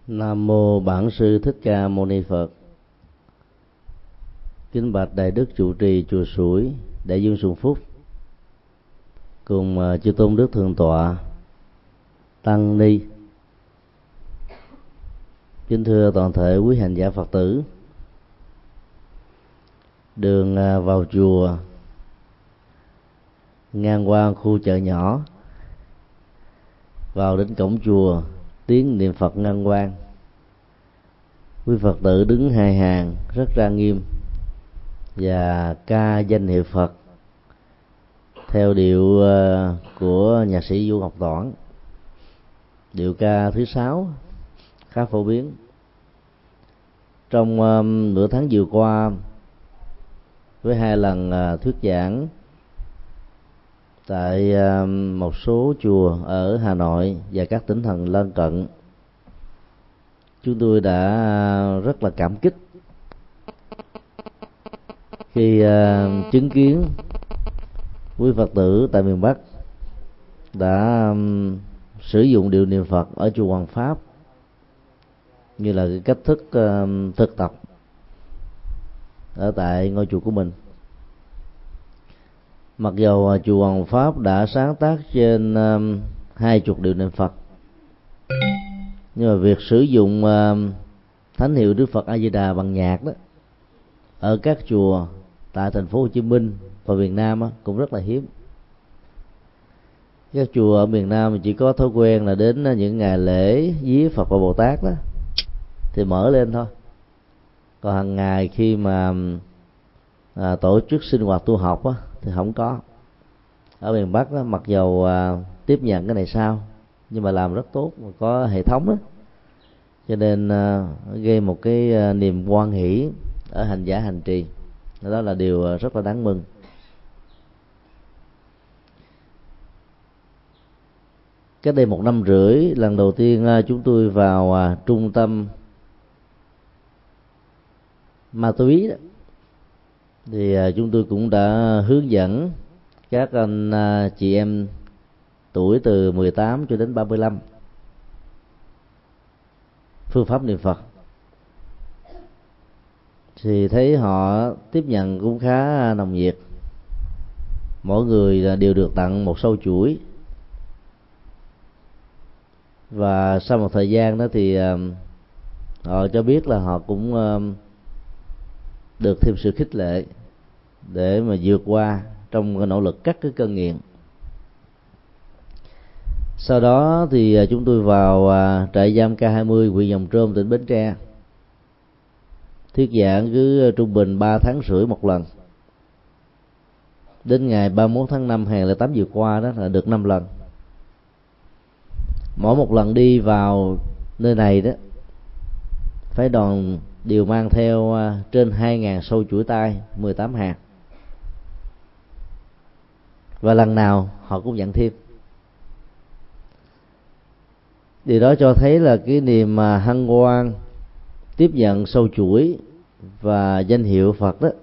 Nam mô Bản Sư Thích Ca Mâu Ni Phật. Kính bạch Đại Đức trụ trì chùa Suối Đại Dương Xuân Phúc, cùng chư tôn đức thượng tọa tăng ni. Kính thưa toàn thể quý hành giả Phật tử. Đường vào chùa ngang qua khu chợ nhỏ, vào đến cổng chùa tiếng niệm Phật ngân vang. Quý Phật tử đứng hai hàng rất trang nghiêm và ca danh hiệu Phật theo điệu của nhạc sĩ Vũ Ngọc Toản, điệu ca thứ 6 khá phổ biến. Trong nửa tháng vừa qua, với 2 lần thuyết giảng tại một số chùa ở Hà Nội và các tỉnh thành lân cận, chúng tôi đã rất là cảm kích khi chứng kiến quý Phật tử tại miền Bắc đã sử dụng điệu niệm Phật ở chùa Hoàng Pháp như là cái cách thức thực tập ở tại ngôi chùa của mình. Mặc dầu chùa Hoàng Pháp đã sáng tác trên 20 điệu niệm Phật, nhưng mà việc sử dụng thánh hiệu Đức Phật A Di Đà bằng nhạc đó ở các chùa tại thành phố Hồ Chí Minh và miền Nam cũng rất là hiếm. Các chùa ở miền Nam chỉ có thói quen là đến những ngày lễ vía Phật và Bồ Tát đó thì mở lên thôi. Còn hàng ngày khi mà tổ chức sinh hoạt tu học thì không có. Ở miền Bắc đó, mặc dầu tiếp nhận cái này sau, nhưng mà làm rất tốt, có hệ thống đó, cho nên gây một cái niềm hoan hỷ ở hành giả hành trì. Đó là điều rất là đáng mừng. Cách đây 1 năm rưỡi, lần đầu tiên chúng tôi vào trung tâm ma túy đó, thì chúng tôi cũng đã hướng dẫn các anh chị em tuổi từ 18 cho đến 35 phương pháp niệm Phật. Thì thấy họ tiếp nhận cũng khá nồng nhiệt. Mỗi người đều được tặng một sâu chuỗi. Và sau một thời gian đó thì họ cho biết là họ cũng được thêm sự khích lệ để mà vượt qua trong cái nỗ lực cắt cái cơn nghiện. Sau đó thì chúng tôi vào trại giam K20 huyện Giồng Trôm, tỉnh Bến Tre, thuyết giảng cứ trung bình 3 tháng rưỡi một lần. Đến ngày 31 tháng 5 2008 vừa qua đó là được 5 lần. Mỗi một lần đi vào nơi này đó, phái đoàn đều mang theo trên 2.000 sâu chuỗi tay, 18 hạt. Và lần nào họ cũng nhận thêm. Điều đó cho thấy là cái niềm hân hoan tiếp nhận sâu chuỗi và danh hiệu Phật đó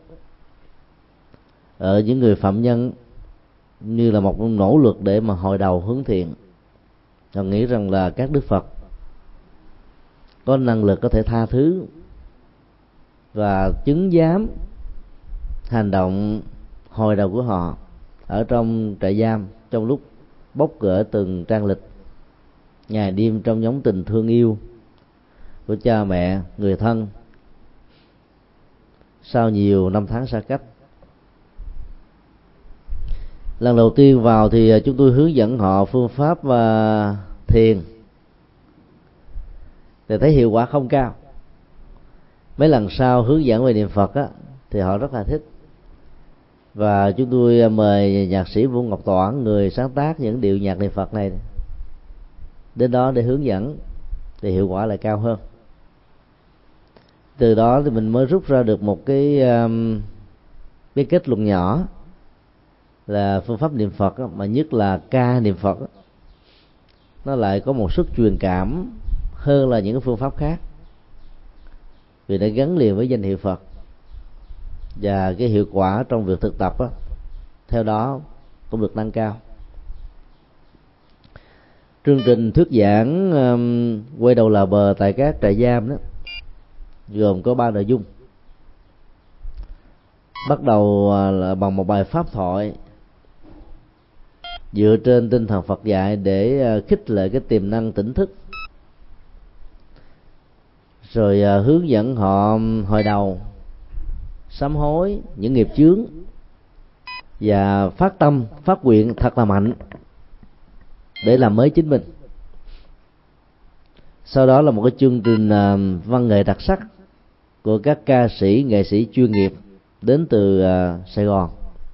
ở những người phạm nhân như là một nỗ lực để mà hồi đầu hướng thiện. Tôi nghĩ rằng là các Đức Phật có năng lực có thể tha thứ và chứng giám hành động hồi đầu của họ ở trong trại giam, trong lúc bóc gỡ từng trang lịch ngày đêm trong nhóm tình thương yêu của cha mẹ, người thân sau nhiều năm tháng xa cách. Lần đầu tiên vào thì chúng tôi hướng dẫn họ phương pháp thiền, thì thấy hiệu quả không cao. Mấy lần sau hướng dẫn về niệm Phật thì họ rất là thích. Và chúng tôi mời nhạc sĩ Vũ Ngọc Toản, người sáng tác những điệu nhạc niệm Phật này, đến đó để hướng dẫn, thì hiệu quả lại cao hơn. Từ đó thì mình mới rút ra được một cái kết luận nhỏ là phương pháp niệm Phật mà nhất là ca niệm Phật nó lại có một sức truyền cảm hơn là những cái phương pháp khác, vì nó gắn liền với danh hiệu Phật, và cái hiệu quả trong việc thực tập theo đó cũng được nâng cao. chương trình thuyết giảng quay đầu là bờ tại các trại giam đó gồm có 3 nội dung. Bắt đầu là bằng một bài pháp thoại dựa trên tinh thần Phật dạy để khích lệ cái tiềm năng tỉnh thức, rồi hướng dẫn họ hồi đầu, sám hối những nghiệp chướng và phát tâm phát nguyện thật là mạnh để làm mới chính mình. Sau đó là một cái chương trình văn nghệ đặc sắc của các ca sĩ nghệ sĩ chuyên nghiệp đến từ Sài Gòn,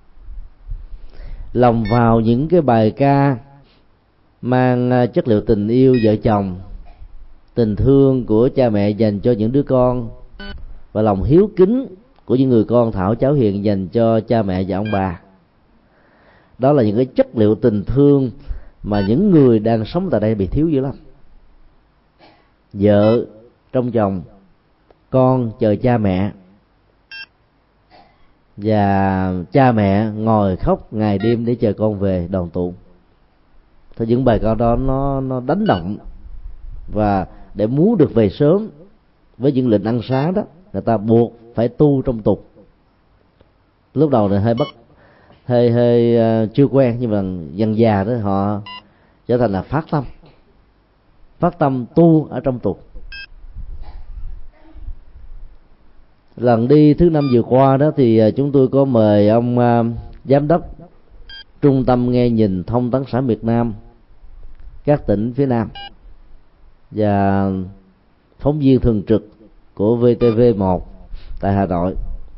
lồng vào những cái bài ca mang chất liệu tình yêu vợ chồng, tình thương của cha mẹ dành cho những đứa con, và lòng hiếu kính của những người con thảo cháu hiền dành cho cha mẹ và ông bà. Đó là những cái chất liệu tình thương mà những người đang sống tại đây bị thiếu dữ lắm. Vợ trông chồng, con chờ cha mẹ, và cha mẹ ngồi khóc ngày đêm để chờ con về đoàn tụ. Thì những bài ca đó nó đánh động, và để muốn được về sớm với những lệnh ăn xá đó, người ta buộc phải tu trong tục. Lúc đầu thì hơi chưa quen, nhưng mà dần già đó họ trở thành là phát tâm tu ở trong tục. Lần đi thứ 5 vừa qua đó thì chúng tôi có mời ông giám đốc Trung tâm Nghe Nhìn Thông tấn xã Việt Nam các tỉnh phía Nam và phóng viên thường trực của VTV1 tại Hà Nội.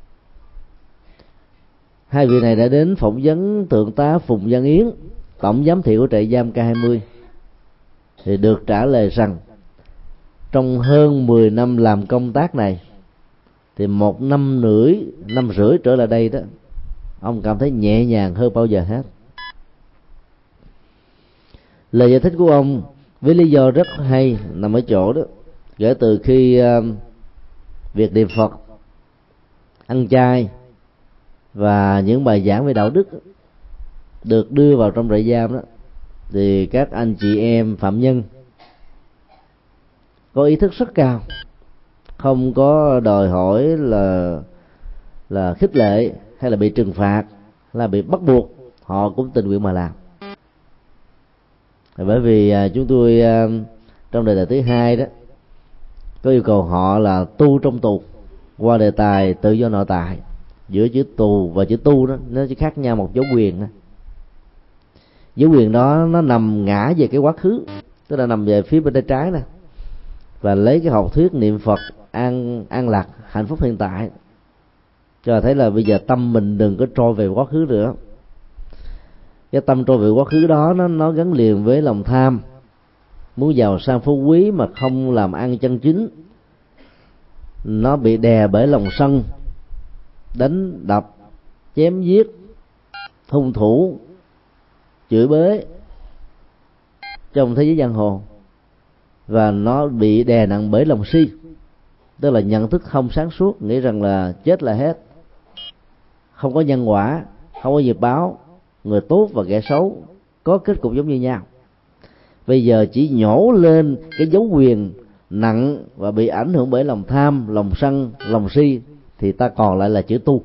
Hai vị này đã đến phỏng vấn Thượng tá Phùng Văn Yến, tổng giám thị của trại giam K20, thì được trả lời rằng trong hơn 10 năm làm công tác này thì 1 năm rưỡi trở lại đây đó, ông cảm thấy nhẹ nhàng hơn bao giờ hết. Lời giải thích của ông với lý do rất hay nằm ở chỗ đó: kể từ khi việc niệm Phật, ăn chay và những bài giảng về đạo đức được đưa vào trong trại giam đó, thì các anh chị em phạm nhân có ý thức rất cao, không có đòi hỏi là khích lệ hay là bị trừng phạt, là bị bắt buộc, họ cũng tình nguyện mà làm. Bởi vì chúng tôi trong đề tài thứ 2 đó có yêu cầu họ là tu trong tù qua đề tài tự do nội tại. Giữa chữ tù và chữ tu đó nó chỉ khác nhau một dấu quyền thôi. Dấu quyền đó nó nằm ngã về cái quá khứ, tức là nằm về phía bên tay trái nè, và lấy cái học thuyết niệm Phật an lạc hạnh phúc hiện tại cho thấy là bây giờ tâm mình đừng có trôi về quá khứ nữa. Cái tâm trôi về quá khứ đó nó gắn liền với lòng tham, muốn giàu sang phú quý mà không làm ăn chân chính. Nó bị đè bởi lòng sân, đánh đập, chém giết, hung thủ, chửi bới trong thế giới giang hồ. Và nó bị đè nặng bởi lòng si, tức là nhận thức không sáng suốt, nghĩ rằng là chết là hết, không có nhân quả, không có nghiệp báo, người tốt và kẻ xấu có kết cục giống như nhau. Bây giờ chỉ nhổ lên cái dấu quyền nặng và bị ảnh hưởng bởi lòng tham, lòng sân, lòng si, thì ta còn lại là chữ tu.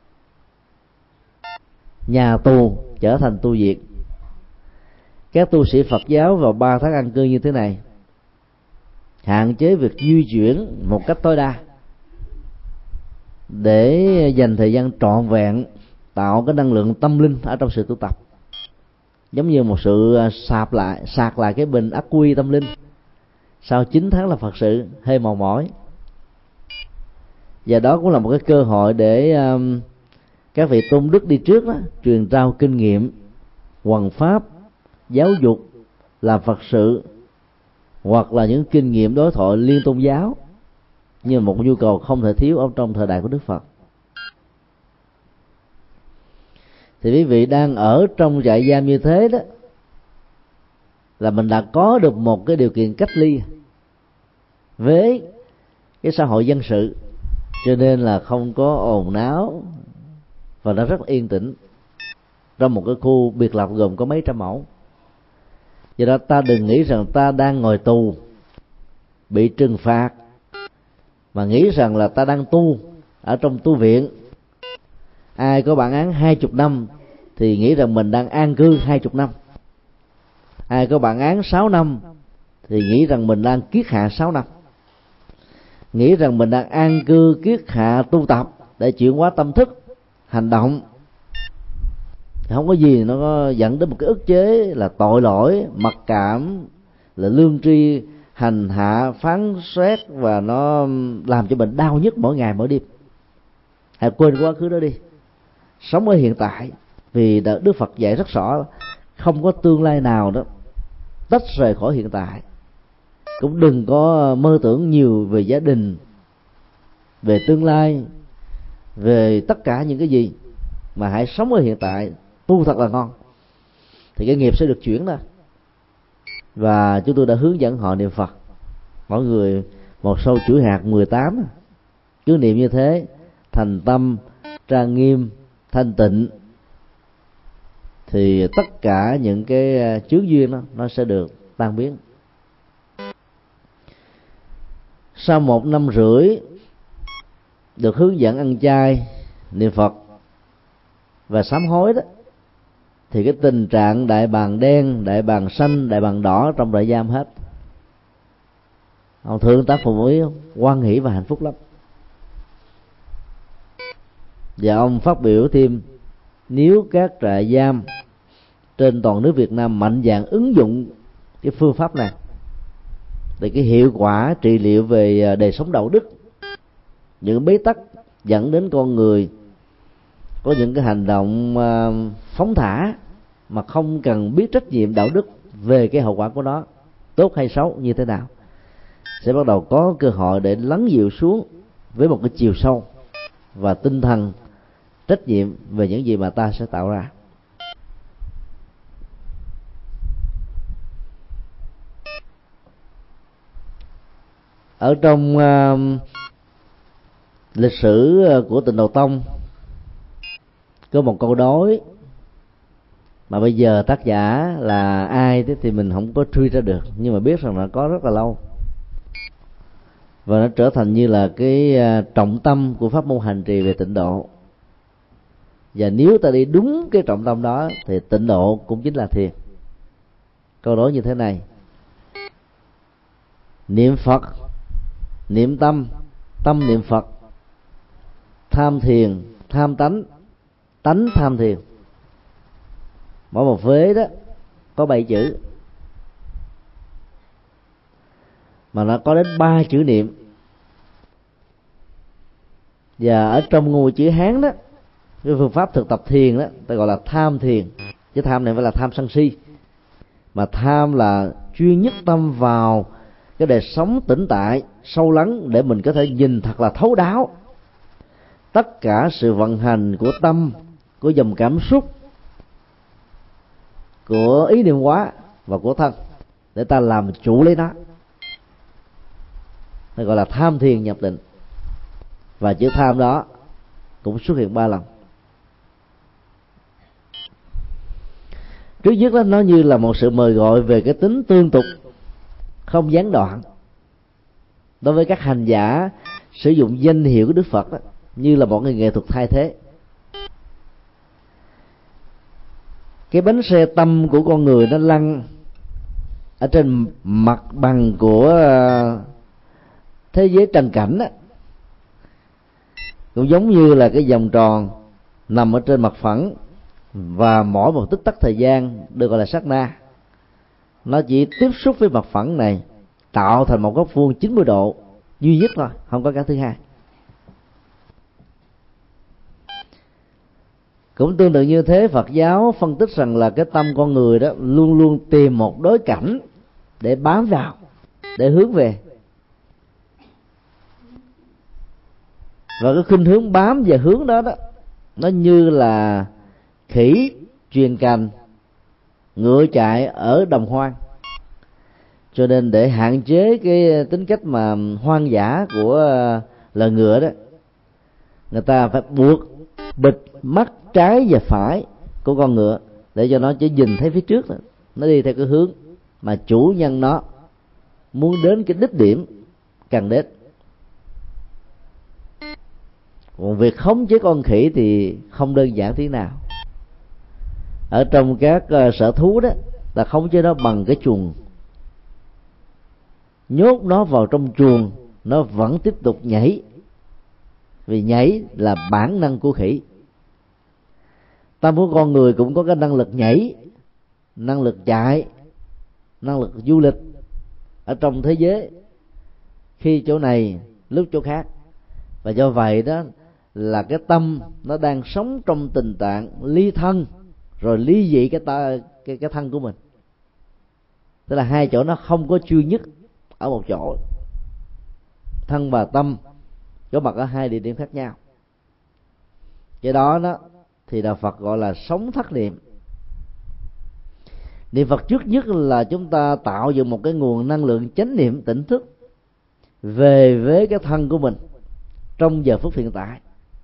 Nhà tù trở thành tu viện. Các tu sĩ Phật giáo vào 3 tháng an cư như thế này hạn chế việc di chuyển một cách tối đa để dành thời gian trọn vẹn tạo cái năng lượng tâm linh ở trong sự tu tập, giống như một sự sạc lại cái bình ắc quy tâm linh sau 9 tháng là Phật sự hơi mòn mỏi. Và đó cũng là một cái cơ hội để các vị tôn đức đi trước đó truyền trao kinh nghiệm, hoằng pháp, giáo dục, làm Phật sự, hoặc là những kinh nghiệm đối thoại liên tôn giáo, như một nhu cầu không thể thiếu ở trong thời đại của Đức Phật. Thì quý vị đang ở trong trại giam như thế đó là mình đã có được một cái điều kiện cách ly với cái xã hội dân sự, cho nên là không có ồn náo và nó rất yên tĩnh trong một cái khu biệt lập gồm có mấy trăm mẫu. Do đó ta đừng nghĩ rằng ta đang ngồi tù bị trừng phạt, mà nghĩ rằng là ta đang tu ở trong tu viện. Ai có bản án 20 năm thì nghĩ rằng mình đang an cư 20 năm. Ai có bản án 6 năm thì nghĩ rằng mình đang kiết hạ 6 năm. Nghĩ rằng mình đang an cư kiết hạ tu tập để chuyển hóa tâm thức, hành động. Không có gì nó có dẫn đến một cái ức chế là tội lỗi, mặc cảm, là lương tri, hành hạ, phán xét, và nó làm cho mình đau nhức mỗi ngày mỗi đêm. Hãy quên quá khứ đó đi, sống ở hiện tại. Vì Đức Phật dạy rất rõ, không có tương lai nào đó tách rời khỏi hiện tại. Cũng đừng có mơ tưởng nhiều về gia đình, về tương lai, về tất cả những cái gì, mà hãy sống ở hiện tại, tu thật là ngon, thì cái nghiệp sẽ được chuyển ra. Và chúng tôi đã hướng dẫn họ niệm Phật, mỗi người một sâu chuỗi hạt 18, cứ niệm như thế, thành tâm, trang nghiêm, thanh tịnh, thì tất cả những cái chướng duyên đó nó sẽ được tan biến. Sau 1 năm rưỡi được hướng dẫn ăn chay, niệm Phật và sám hối đó, thì cái tình trạng đại bàng đen, đại bàng xanh, đại bàng đỏ trong trại giam hết. Ông thượng tá Phùng Ý hoan hỷ và hạnh phúc lắm. Và ông phát biểu thêm, nếu các trại giam trên toàn nước Việt Nam mạnh dạn ứng dụng cái phương pháp này, thì cái hiệu quả trị liệu về đời sống đạo đức, những bế tắc dẫn đến con người có những cái hành động phóng thả mà không cần biết trách nhiệm đạo đức về cái hậu quả của nó, tốt hay xấu như thế nào, sẽ bắt đầu có cơ hội để lắng dịu xuống với một cái chiều sâu và tinh thần trách nhiệm về những gì mà ta sẽ tạo ra. Ở trong lịch sử của Tịnh Độ Tông có một câu đối mà bây giờ tác giả là ai thì mình không có truy ra được, nhưng mà biết rằng là có rất là lâu, và nó trở thành như là cái trọng tâm của pháp môn hành trì về tịnh độ. Và nếu ta đi đúng cái trọng tâm đó thì tịnh độ cũng chính là thiền. Câu nói như thế này: niệm Phật, niệm tâm, tâm niệm Phật, tham thiền, tham tánh, tánh tham thiền. Mỗi một vế đó có 7 chữ, mà nó có đến 3 chữ niệm. Và ở trong ngôi chữ Hán đó, cái phương pháp thực tập thiền đó ta gọi là tham thiền. Chứ tham này phải là tham sân si, mà tham là chuyên nhất tâm vào cái đời sống tĩnh tại sâu lắng, để mình có thể nhìn thật là thấu đáo tất cả sự vận hành của tâm, của dòng cảm xúc, của ý niệm hóa và của thân, để ta làm chủ lấy nó. Nó gọi là tham thiền nhập định. Và chữ tham đó cũng xuất hiện 3 lần. Trước nhất đó, nó như là một sự mời gọi về cái tính tương tục, không gián đoạn. Đối với các hành giả sử dụng danh hiệu của Đức Phật đó, như là một cái nghệ thuật thay thế. Cái bánh xe tâm của con người nó lăn ở trên mặt bằng của thế giới trần cảnh đó, cũng giống như là cái vòng tròn nằm ở trên mặt phẳng, và mỗi một tích tắc thời gian được gọi là sát na. Nó chỉ tiếp xúc với mặt phẳng này, tạo thành một góc vuông 90 độ duy nhất thôi, không có cái thứ hai. Cũng tương tự như thế, Phật giáo phân tích rằng là cái tâm con người đó luôn luôn tìm một đối cảnh để bám vào, để hướng về. Và cái khuynh hướng bám và hướng đó nó như là khỉ truyền cành, ngựa chạy ở đồng hoang. Cho nên để hạn chế cái tính cách mà hoang dã của loài ngựa đó, người ta phải buộc bịt mắt trái và phải của con ngựa, để cho nó chỉ nhìn thấy phía trước thôi. Nó đi theo cái hướng mà chủ nhân nó muốn đến cái đích điểm cần đến. Còn việc khống chế con khỉ thì không đơn giản tí nào. Ở trong các sở thú đó, ta khống chế nó bằng cái chuồng, nhốt nó vào trong chuồng, nó vẫn tiếp tục nhảy, vì nhảy là bản năng của khỉ. Tâm của con người cũng có cái năng lực nhảy, năng lực chạy, năng lực du lịch ở trong thế giới, khi chỗ này lúc chỗ khác. Và do vậy đó là cái tâm nó đang sống trong tình trạng ly thân rồi ly dị cái thân của mình. Tức là hai chỗ nó không có chuyên nhất ở một chỗ. Thân và tâm có mặt ở hai địa điểm khác nhau. Cái đó thì Đạo Phật gọi là sống thất niệm. Niệm Phật trước nhất là chúng ta tạo dựng một cái nguồn năng lượng chánh niệm tỉnh thức về với cái thân của mình trong giờ phút hiện tại.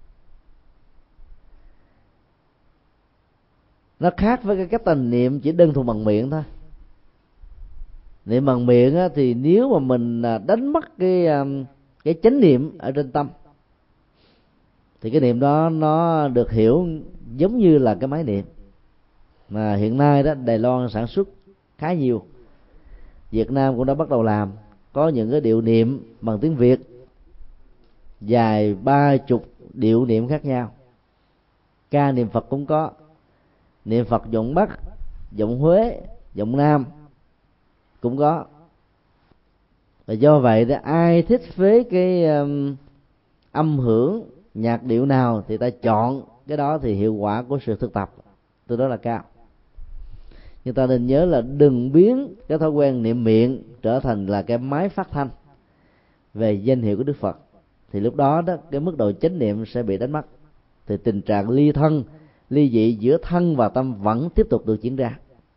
Nó khác với cái cách tình niệm chỉ đơn thuần bằng miệng thôi. Niệm bằng miệng thì nếu mà mình đánh mất cái chánh niệm ở trên tâm thì cái niệm đó nó được hiểu giống như là cái máy niệm mà hiện nay đó Đài Loan sản xuất khá nhiều. Việt Nam cũng đã bắt đầu làm, có những cái điệu niệm bằng tiếng Việt dài 30 điệu niệm khác nhau. Ca niệm Phật cũng có, niệm Phật giọng Bắc, giọng Huế, giọng Nam cũng có. Và do vậy đó, ai thích với cái âm hưởng nhạc điệu nào thì ta chọn cái đó, thì hiệu quả của sự thực tập từ đó là cao. Nhưng ta nên nhớ là đừng biến cái thói quen niệm miệng trở thành là cái máy phát thanh về danh hiệu của Đức Phật, thì lúc đó cái mức độ chánh niệm sẽ bị đánh mất, thì tình trạng ly thân ly dị giữa thân và tâm vẫn tiếp tục được diễn ra.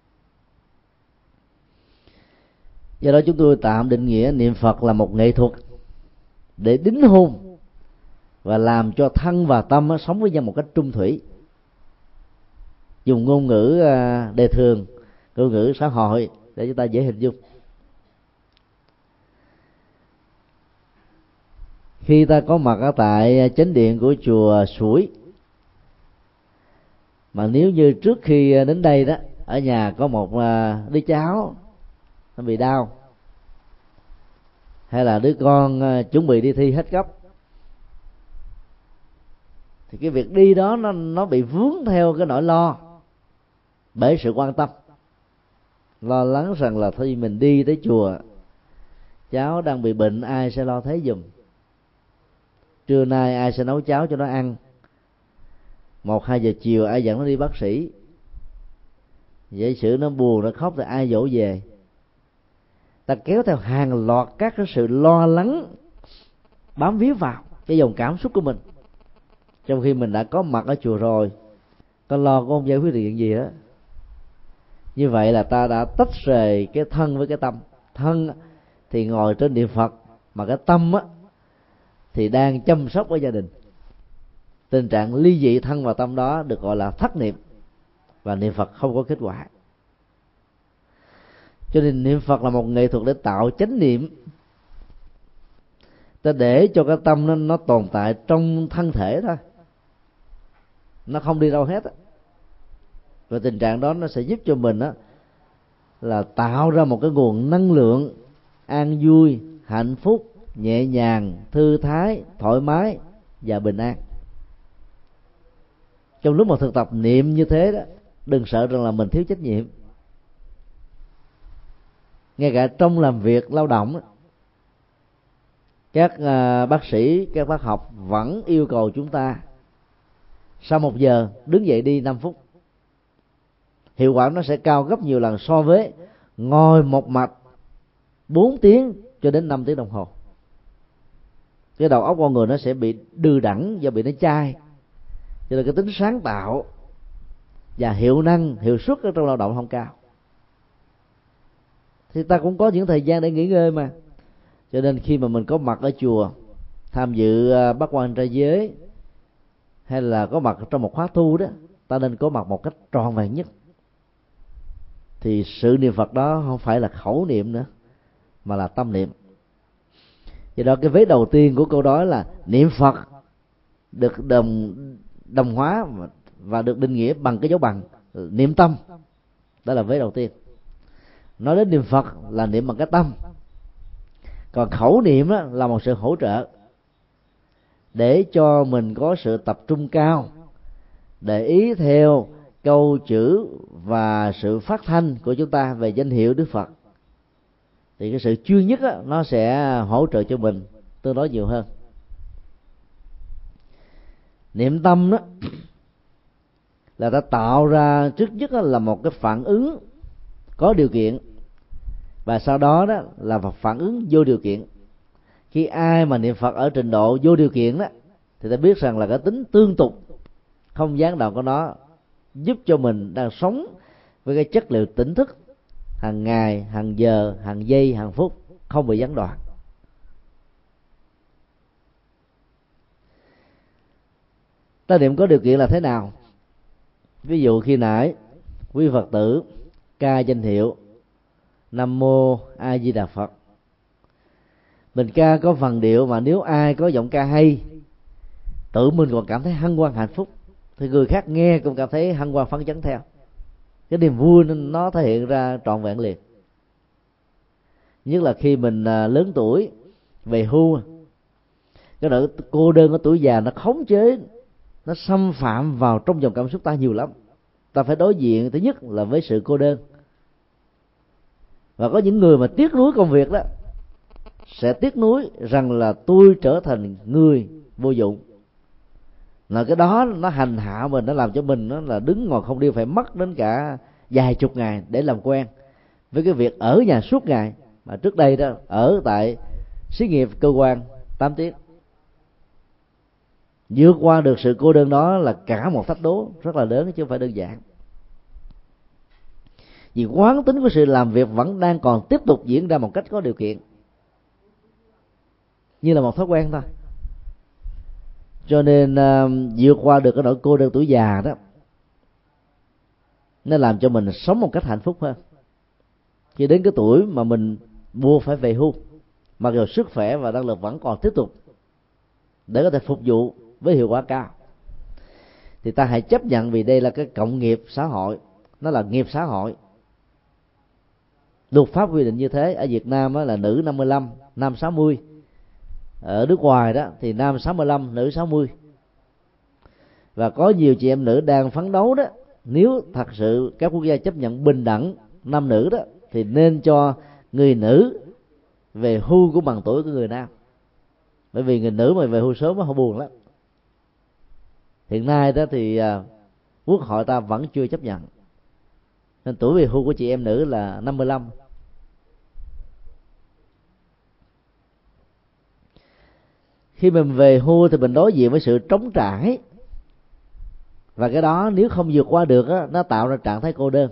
Do đó chúng tôi tạm định nghĩa niệm Phật là một nghệ thuật để đính hôn và làm cho thân và tâm sống với nhau một cách trung thủy. Dùng ngôn ngữ đời thường, ngôn ngữ xã hội để chúng ta dễ hình dung. Khi ta có mặt ở tại chánh điện của chùa Suối, mà nếu như trước khi đến đây đó, ở nhà có một đứa cháu nó bị đau, hay là đứa con chuẩn bị đi thi hết cấp, thì cái việc đi đó nó bị vướng theo cái nỗi lo bởi sự quan tâm, lo lắng rằng là khi mình đi tới chùa, cháu đang bị bệnh, ai sẽ lo thấy giùm, trưa nay ai sẽ nấu cháo cho nó ăn, 1-2 giờ chiều ai dẫn nó đi bác sĩ, giả sử nó buồn nó khóc thì ai dỗ về. Ta kéo theo hàng loạt các cái sự lo lắng bám víu vào cái dòng cảm xúc của mình, trong khi mình đã có mặt ở chùa rồi, con lo cũng không giải quyết được chuyện gì đó. Như vậy là ta đã tách rời cái thân với cái tâm. Thân thì ngồi trên niệm Phật, mà cái tâm thì đang chăm sóc ở gia đình. Tình trạng ly dị thân và tâm đó được gọi là thất niệm, và niệm Phật không có kết quả. Cho nên niệm Phật là một nghệ thuật để tạo chánh niệm, ta để cho cái tâm nó tồn tại trong thân thể thôi, nó không đi đâu hết. Và tình trạng đó nó sẽ giúp cho mình là tạo ra một cái nguồn năng lượng an vui, hạnh phúc, nhẹ nhàng, thư thái, thoải mái và bình an. Trong lúc mà thực tập niệm như thế đó, đừng sợ rằng là mình thiếu trách nhiệm. Ngay cả trong làm việc lao động, các bác sĩ, các bác học vẫn yêu cầu chúng ta sau 1 giờ đứng dậy đi 5 phút. Hiệu quả nó sẽ cao gấp nhiều lần so với ngồi một mạch 4 tiếng cho đến 5 tiếng đồng hồ. Cái đầu óc con người nó sẽ bị đừ đẫn do bị nó chai, cho nên cái tính sáng tạo và hiệu năng, hiệu suất ở trong lao động không cao. Thì ta cũng có những thời gian để nghỉ ngơi mà. Cho nên khi mà mình có mặt ở chùa, tham dự bát quan trai giới, hay là có mặt trong một khóa tu đó, ta nên có mặt một cách trọn vẹn nhất. thì sự niệm Phật đó không phải là khẩu niệm nữa, mà là tâm niệm. Do đó cái vế đầu tiên của câu đó là niệm Phật được đồng hóa và được định nghĩa bằng cái dấu bằng niệm tâm. Đó là vế đầu tiên. Nói đến niệm Phật là niệm bằng cái tâm, còn khẩu niệm đó là một sự hỗ trợ để cho mình có sự tập trung cao, để ý theo câu chữ và sự phát thanh của chúng ta về danh hiệu Đức Phật, thì cái sự chuyên nhất đó, nó sẽ hỗ trợ cho mình tương đối nhiều hơn. Niệm tâm đó là đã tạo ra trước nhất là một cái phản ứng có điều kiện, và sau đó đó là một phản ứng vô điều kiện. Khi ai mà niệm Phật ở trình độ vô điều kiện đó, thì ta biết rằng là cái tính tương tục không gián đoạn của nó giúp cho mình đang sống với cái chất liệu tỉnh thức hàng ngày, hàng giờ, hàng giây, hàng phút, không bị gián đoạn. Ta niệm có điều kiện là thế nào? Ví dụ khi nãy quý Phật tử ca danh hiệu Nam Mô A Di Đà Phật, mình ca có phần điệu mà nếu ai có giọng ca hay, tự mình còn cảm thấy hân hoan hạnh phúc, thì người khác nghe cũng cảm thấy hân hoan phấn chấn theo. Cái niềm vui nên nó thể hiện ra trọn vẹn liền. Nhất là khi mình lớn tuổi về hưu, cái nỗi cô đơn của tuổi già nó khống chế, nó xâm phạm vào trong dòng cảm xúc ta nhiều lắm. Ta phải đối diện thứ nhất là với sự cô đơn, và có những người mà tiếc nuối công việc đó sẽ tiếc nuối rằng là tôi trở thành người vô dụng, là cái đó nó hành hạ mình, nó làm cho mình nó là đứng ngồi không điêu, phải mất đến cả vài chục ngày để làm quen với cái việc ở nhà suốt ngày, mà trước đây đó ở tại xí nghiệp cơ quan 8 tiếng. Vượt qua được sự cô đơn đó là cả một thách đố rất là lớn, chứ không phải đơn giản. Vì quán tính của sự làm việc vẫn đang còn tiếp tục diễn ra một cách có điều kiện, như là một thói quen thôi. Cho nên vượt qua được cái nỗi cô đơn tuổi già đó, nó làm cho mình sống một cách hạnh phúc hơn. Khi đến cái tuổi mà mình buộc phải về hưu, mặc dù sức khỏe và năng lực vẫn còn tiếp tục để có thể phục vụ với hiệu quả cao, thì ta hãy chấp nhận, vì đây là cái cộng nghiệp xã hội, nó là nghiệp xã hội. Luật pháp quy định như thế. Ở Việt Nam là nữ 55, nam 60. Ở nước ngoài đó thì nam 65, nữ 60. Và có nhiều chị em nữ đang phấn đấu đó, nếu thật sự các quốc gia chấp nhận bình đẳng nam nữ đó, thì nên cho người nữ về hưu của bằng tuổi của người nam. Bởi vì người nữ mà về hưu sớm họ buồn lắm. Hiện nay đó thì quốc hội ta vẫn chưa chấp nhận, nên tuổi về hưu của chị em nữ là 55. Khi mình về hưu thì mình đối diện với sự trống trải, và cái đó nếu không vượt qua được đó, nó tạo ra trạng thái cô đơn.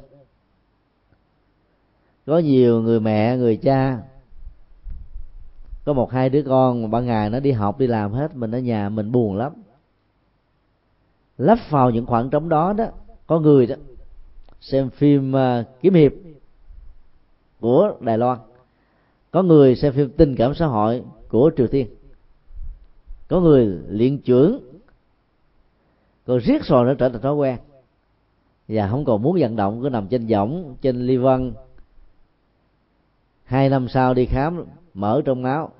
Có nhiều người mẹ, người cha có 1-2 đứa con mà ban ngày nó đi học đi làm hết, mình ở nhà mình buồn lắm. Lấp vào những khoảng trống đó đó, có người đó xem phim kiếm hiệp của Đài Loan, có người xem phim tình cảm xã hội của Triều Tiên, có người luyện chưởng, còn riết rồi nó trở thành thói quen và không còn muốn vận động, cứ nằm trên võng, trên ly vân. 2 năm sau đi khám, mỡ trong máu,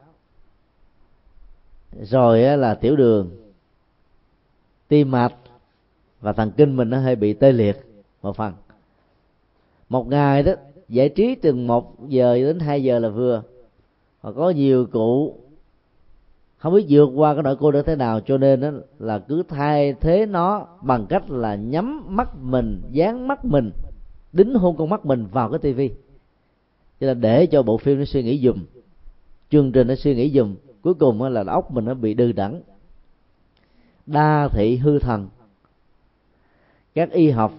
rồi là tiểu đường, tim mạch và thần kinh mình nó hơi bị tê liệt một phần. Một ngày đó giải trí từ 1 giờ đến 2 giờ là vừa. Và có nhiều cụ không biết vượt qua cái nỗi cô đơn thế nào, cho nên đó là cứ thay thế nó bằng cách là nhắm mắt mình, dán mắt mình, đính hôn con mắt mình vào cái tivi, cho nên để cho bộ phim nó suy nghĩ dùm, chương trình nó suy nghĩ dùm. Cuối cùng là óc mình nó bị đừ đẫn, đa thị hư thần. Các y học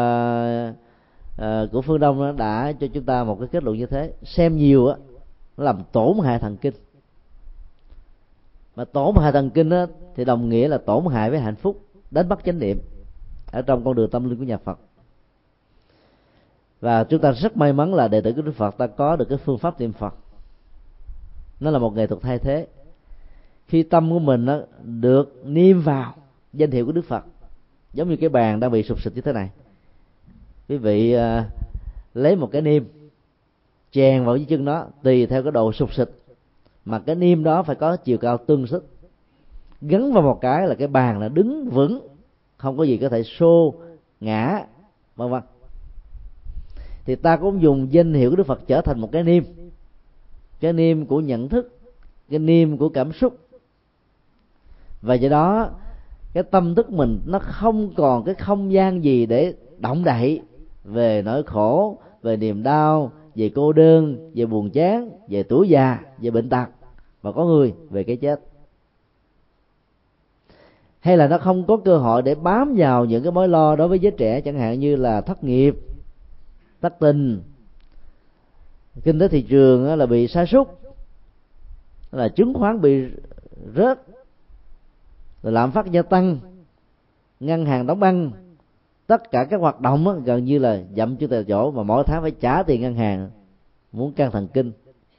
của phương Đông nó đã cho chúng ta một cái kết luận như thế. Xem nhiều á nó làm tổn hại thần kinh, mà tổn hại thần kinh á thì đồng nghĩa là tổn hại với hạnh phúc, đánh mất chánh niệm ở trong con đường tâm linh của nhà Phật. Và chúng ta rất may mắn là đệ tử của Đức Phật ta có được cái phương pháp niệm Phật. Nó là một nghệ thuật thay thế. Khi tâm của mình đó được niêm vào danh hiệu của Đức Phật, giống như cái bàn đang bị sụp xịt như thế này, quý vị lấy một cái niêm chèn vào dưới chân nó, tùy theo cái độ sụp xịt mà cái niêm đó phải có chiều cao tương xứng, gắn vào một cái là cái bàn là đứng vững, không có gì có thể xô ngã vân vân. Thì ta cũng dùng danh hiệu của Đức Phật trở thành một cái niêm của nhận thức, cái niêm của cảm xúc, và do đó cái tâm thức mình nó không còn cái không gian gì để động đậy về nỗi khổ, về niềm đau, về cô đơn, về buồn chán, về tuổi già, về bệnh tật, và có người về cái chết. Hay là nó không có cơ hội để bám vào những cái mối lo đối với giới trẻ, chẳng hạn như là thất nghiệp, thất tình, kinh tế thị trường là bị sa sút, là chứng khoán bị rớt, rồi lạm phát gia tăng, ngân hàng đóng băng. Tất cả các hoạt động gần như là dậm chân tại chỗ, mà mỗi tháng phải trả tiền ngân hàng, muốn can thần kinh.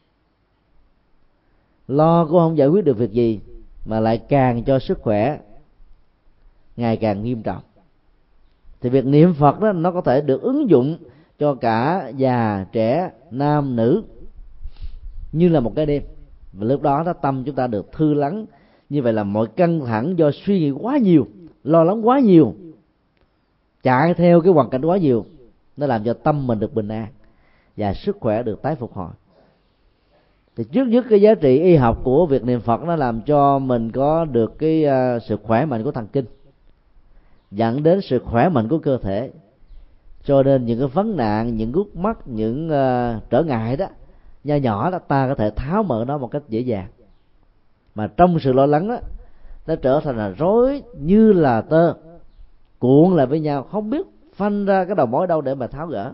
Lo cũng không giải quyết được việc gì, mà lại càng cho sức khỏe ngày càng nghiêm trọng. Thì việc niệm Phật đó nó có thể được ứng dụng cho cả già trẻ, nam nữ, như là một cái đêm. Và lúc đó tâm chúng ta được thư lắng. Như vậy là mọi căng thẳng do suy nghĩ quá nhiều, lo lắng quá nhiều, chạy theo cái hoàn cảnh quá nhiều, nó làm cho tâm mình được bình an và sức khỏe được tái phục hồi. Thì trước nhất cái giá trị y học của việc niệm Phật nó làm cho mình có được cái sự khỏe mạnh của thần kinh, dẫn đến sự khỏe mạnh của cơ thể. Cho nên những cái vấn nạn, những gút mắt, những trở ngại đó nho nhỏ đó, ta có thể tháo mở nó một cách dễ dàng. Mà trong sự lo lắng đó, nó trở thành là rối như là tơ, cuộn lại với nhau, không biết phanh ra cái đầu mối đâu để mà tháo gỡ.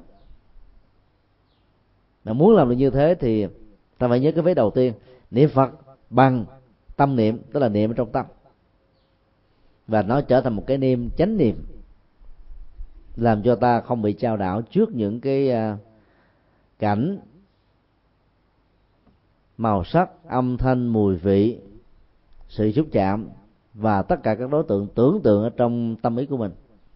Mà muốn làm được như thế thì ta phải nhớ cái vế đầu tiên: niệm Phật bằng tâm niệm, tức là niệm ở trong tâm, và nó trở thành một cái niệm chánh niệm, làm cho ta không bị chao đảo trước những cái cảnh, màu sắc, âm thanh, mùi vị, sự xúc chạm và tất cả các đối tượng tưởng tượng ở trong tâm ý của mình.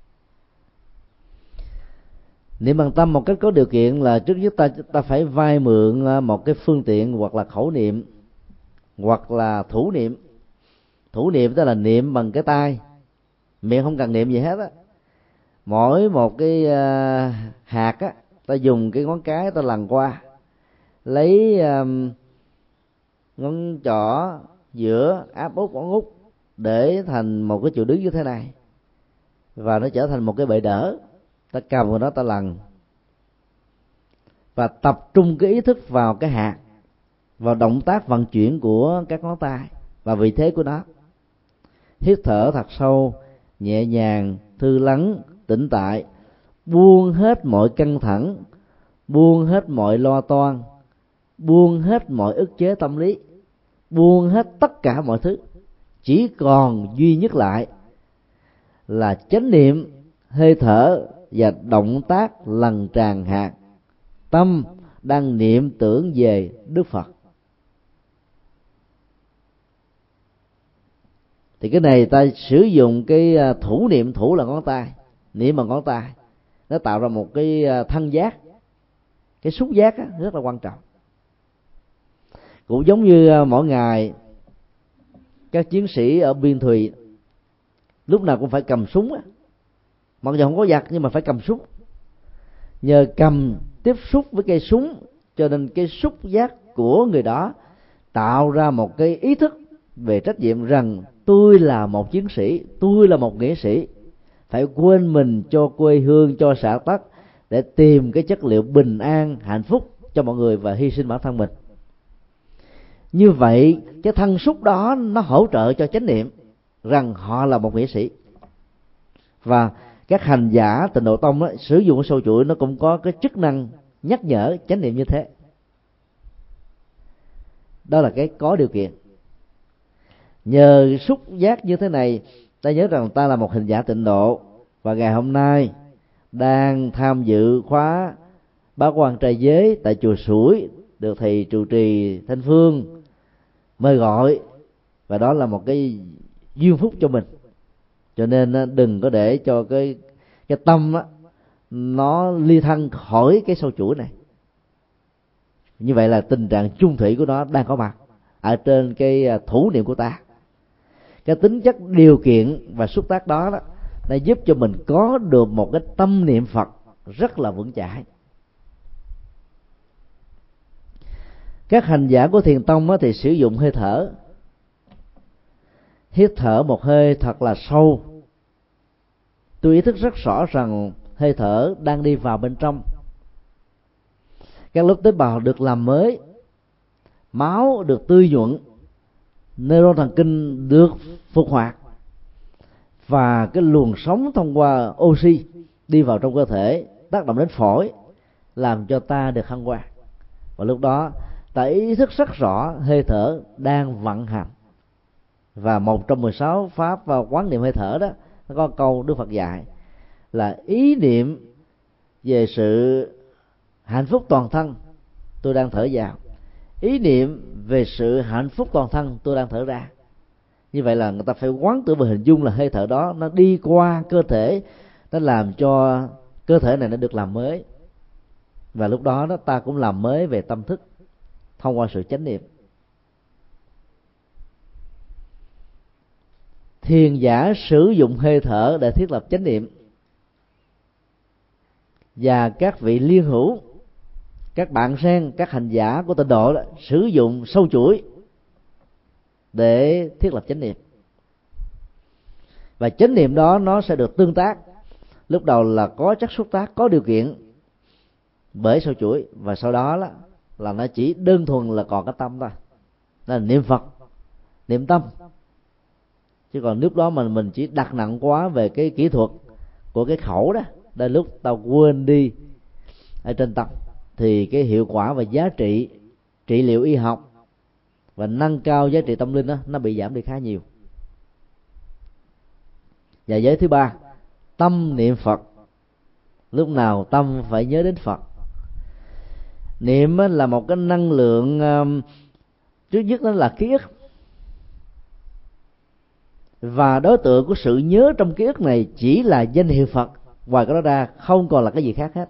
Niệm bằng tâm một cách có điều kiện là trước nhất ta phải vay mượn một cái phương tiện, hoặc là khẩu niệm, hoặc là thủ niệm. Thủ niệm tức là niệm bằng cái tai, miệng không cần niệm gì hết á. Mỗi một cái hạt á, ta dùng cái ngón cái ta lần qua, lấy ngón trỏ giữa áp út ngón út để thành một cái chữ đứng như thế này, và nó trở thành một cái bệ đỡ. Ta cầm vào đó ta lần, và tập trung cái ý thức vào cái hạt, vào động tác vận chuyển của các ngón tay và vị thế của nó. Hít thở thật sâu, nhẹ nhàng, thư lắng, tĩnh tại, buông hết mọi căng thẳng, buông hết mọi lo toan, buông hết mọi ức chế tâm lý, buông hết tất cả mọi thứ. Chỉ còn duy nhất lại là chánh niệm, hơi thở và động tác lần tràn hạt. Tâm đang niệm tưởng về Đức Phật. Thì cái này ta sử dụng cái thủ niệm, thủ là ngón tay, niệm bằng ngón tay, nó tạo ra một cái thân giác, cái xúc giác á, rất là quan trọng. Cũng giống như mỗi ngày các chiến sĩ ở biên thùy lúc nào cũng phải cầm súng á, mặc dù không có giặc nhưng mà phải cầm súng. Nhờ cầm tiếp xúc với cây súng cho nên cái xúc giác của người đó tạo ra một cái ý thức về trách nhiệm rằng tôi là một chiến sĩ, tôi là một nghĩa sĩ, phải quên mình cho quê hương, cho xã tắc để tìm cái chất liệu bình an, hạnh phúc cho mọi người và hy sinh bản thân mình. Như vậy cái thân xúc đó nó hỗ trợ cho chánh niệm rằng họ là một nghĩa sĩ. Và các hành giả Tịnh Độ Tông đó, sử dụng sâu chuỗi nó cũng có cái chức năng nhắc nhở chánh niệm như thế. Đó là cái có điều kiện. Nhờ xúc giác như thế này, ta nhớ rằng ta là một hành giả tịnh độ, và ngày hôm nay đang tham dự khóa bá quan trai giới tại chùa Sủi được thầy trụ trì Thanh Phương mời gọi, và đó là một cái duyên phúc cho mình. Cho nên đừng có để cho cái tâm á, nó ly thân khỏi cái sâu chuỗi này. Như vậy là tình trạng chung thủy của nó đang có mặt ở trên cái thủ niệm của ta. Cái tính chất điều kiện và xúc tác đó, nó giúp cho mình có được một cái tâm niệm Phật rất là vững chãi. Các hành giả của Thiền tông thì sử dụng hơi thở, hít thở một hơi thật là sâu. Tôi ý thức rất rõ rằng hơi thở đang đi vào bên trong. Các lớp tế bào được làm mới, máu được tươi nhuận, neuron thần kinh được phục hoạt, và cái luồng sống thông qua oxy đi vào trong cơ thể, tác động đến phổi, làm cho ta được hân hoan. Và lúc đó ta ý thức rất rõ hơi thở đang vận hành. Và một trong 16 pháp và quán niệm hơi thở đó, nó có câu Đức Phật dạy là ý niệm về sự hạnh phúc toàn thân tôi đang thở vào, ý niệm về sự hạnh phúc toàn thân tôi đang thở ra. Như vậy là người ta phải quán tưởng và hình dung là hơi thở đó nó đi qua cơ thể, nó làm cho cơ thể này nó được làm mới. Và lúc đó ta cũng làm mới về tâm thức thông qua sự chánh niệm. Thiền giả sử dụng hơi thở để thiết lập chánh niệm, và các vị liên hữu, các bạn sen, các hành giả của tịnh độ đó, sử dụng sâu chuỗi để thiết lập chánh niệm. Và chánh niệm đó nó sẽ được tương tác, lúc đầu là có chất xúc tác, có điều kiện bởi sâu chuỗi, và sau đó là nó chỉ đơn thuần là còn cái tâm thôi, là niệm Phật, niệm tâm. Chứ còn lúc đó mình chỉ đặt nặng quá về cái kỹ thuật của cái khẩu đó, đến lúc tao quên đi ở trên tâm, thì cái hiệu quả và giá trị trị liệu y học và nâng cao giá trị tâm linh đó, nó bị giảm đi khá nhiều. Và giới thứ ba, tâm niệm Phật. Lúc nào tâm phải nhớ đến Phật. Niệm là một cái năng lượng, trước nhất đó là ký ức, và đối tượng của sự nhớ trong ký ức này chỉ là danh hiệu Phật, ngoài cái đó ra không còn là cái gì khác hết.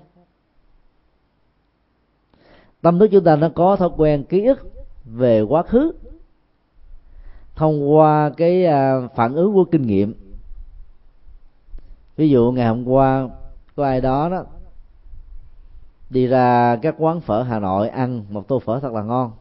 Tâm thức chúng ta nó có thói quen ký ức về quá khứ thông qua cái phản ứng của kinh nghiệm. Ví dụ ngày hôm qua có ai đó đi ra các quán phở Hà Nội ăn một tô phở thật là ngon,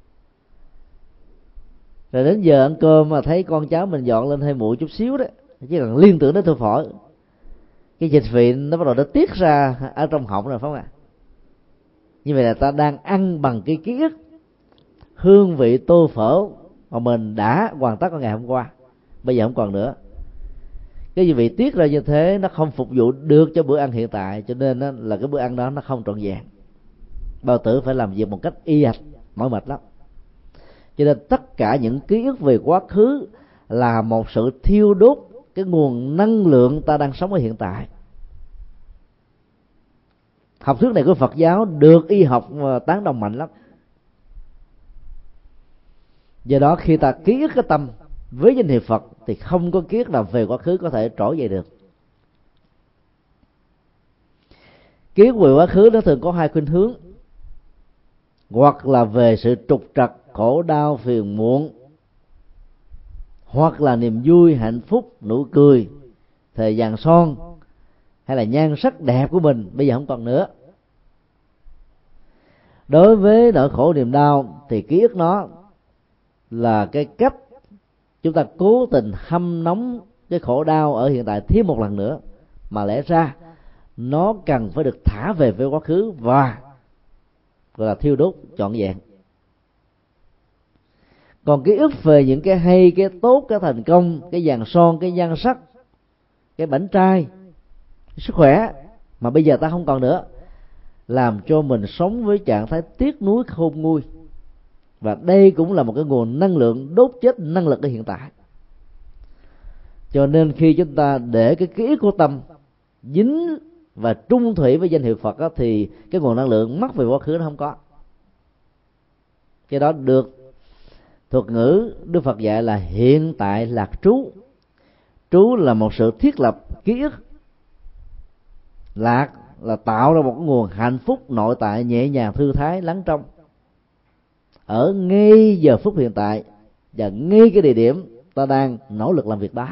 rồi đến giờ ăn cơm mà thấy con cháu mình dọn lên hơi muội chút xíu đó, chỉ cần liên tưởng đến tô phở, cái dịch vị nó bắt đầu nó tiết ra ở trong họng rồi, phải không ạ? Như vậy là ta đang ăn bằng cái ký ức hương vị tô phở mà mình đã hoàn tất vào ngày hôm qua, bây giờ không còn nữa. Cái gì vị tiết ra như thế nó không phục vụ được cho bữa ăn hiện tại, cho nên là cái bữa ăn đó nó không trọn vẹn. Bao tử phải làm việc một cách y ạch, mỏi mệt lắm. Cho nên tất cả những ký ức về quá khứ là một sự thiêu đốt cái nguồn năng lượng ta đang sống ở hiện tại. Học thuyết này của Phật giáo được y học tán đồng mạnh lắm. Do đó khi ta ký ức cái tâm với danh hiệu Phật thì không có ký ức nào về quá khứ có thể trỗi dậy được. Ký ức về quá khứ nó thường có hai khuynh hướng: hoặc là về sự trục trặc, khổ đau, phiền muộn, hoặc là niềm vui, hạnh phúc, nụ cười, thời vàng son, hay là nhan sắc đẹp của mình bây giờ không còn nữa. Đối với nỗi khổ niềm đau thì ký ức nó là cái cách chúng ta cố tình hâm nóng cái khổ đau ở hiện tại thêm một lần nữa, mà lẽ ra nó cần phải được thả về với quá khứ và gọi là thiêu đốt trọn vẹn. Còn ký ức về những cái hay, cái tốt, cái thành công, cái vàng son, cái nhan sắc, cái bảnh trai, cái sức khỏe mà bây giờ ta không còn nữa, làm cho mình sống với trạng thái tiếc nuối khôn nguôi. Và đây cũng là một cái nguồn năng lượng đốt chết năng lực ở hiện tại. Cho nên khi chúng ta để cái ký ức của tâm dính và trung thủy với danh hiệu Phật đó, thì cái nguồn năng lượng mất về quá khứ nó không có. Cái đó được thuật ngữ Đức Phật dạy là hiện tại lạc trú. Trú là một sự thiết lập ký ức, lạc là tạo ra một nguồn hạnh phúc nội tại nhẹ nhàng, thư thái, lắng trong ở ngay giờ phút hiện tại và ngay cái địa điểm ta đang nỗ lực làm việc đó.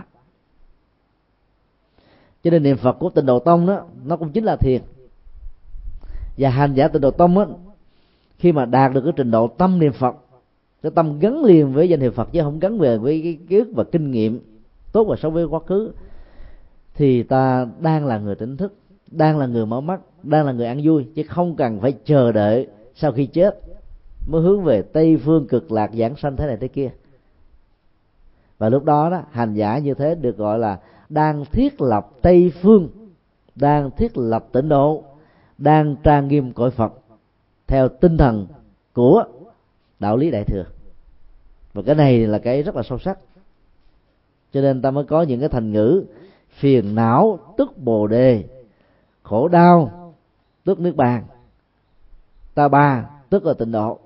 Cho nên niệm Phật của Tịnh Độ Tông đó, nó cũng chính là thiền. Và hành giả Tịnh Độ Tông á, khi mà đạt được cái trình độ tâm niệm Phật, cái tâm gắn liền với danh hiệu Phật chứ không gắn về với cái ký ức và kinh nghiệm tốt và xấu với quá khứ, thì ta đang là người tỉnh thức, đang là người mở mắt, đang là người ăn vui, chứ không cần phải chờ đợi sau khi chết mới hướng về Tây phương cực lạc giảng sanh thế này thế kia. Và lúc đó đó, hành giả như thế được gọi là đang thiết lập Tây phương, đang thiết lập tịnh độ, đang trang nghiêm cõi Phật theo tinh thần của đạo lý Đại thừa. Và cái này là cái rất là sâu sắc, cho nên ta mới có những cái thành ngữ phiền não tức Bồ Đề, khổ đau tức Niết Bàn, ta bà tức là tịnh độ.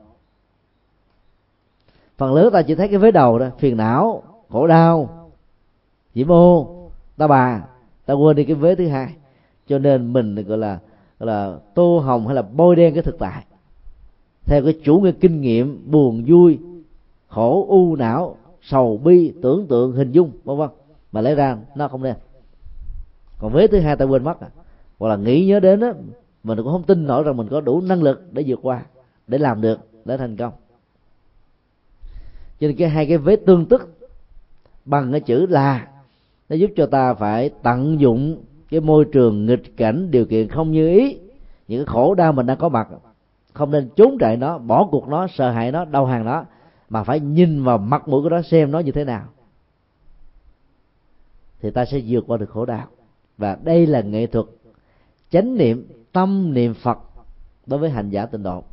Phần lớn ta chỉ thấy cái vế đầu đó, phiền não, khổ đau, nhiễm ô, ta bà, ta quên đi cái vế thứ hai. Cho nên mình gọi là tô hồng hay là bôi đen cái thực tại theo cái chủ nghĩa kinh nghiệm buồn vui, khổ u não, sầu bi, tưởng tượng, hình dung vân vân, mà lấy ra nó không nên. Còn vế thứ hai ta quên mất, hoặc là nghĩ nhớ đến đó, mình cũng không tin nổi rằng mình có đủ năng lực để vượt qua, để làm được, để thành công. Cho nên hai cái vế tương tức bằng cái chữ là nó giúp cho ta phải tận dụng cái môi trường nghịch cảnh, điều kiện không như ý, những cái khổ đau mình đang có mặt, không nên trốn chạy nó, bỏ cuộc nó, sợ hãi nó, đầu hàng nó, mà phải nhìn vào mặt mũi của nó xem nó như thế nào, thì ta sẽ vượt qua được khổ đau. Và đây là nghệ thuật chánh niệm, tâm niệm Phật đối với hành giả tịnh độ.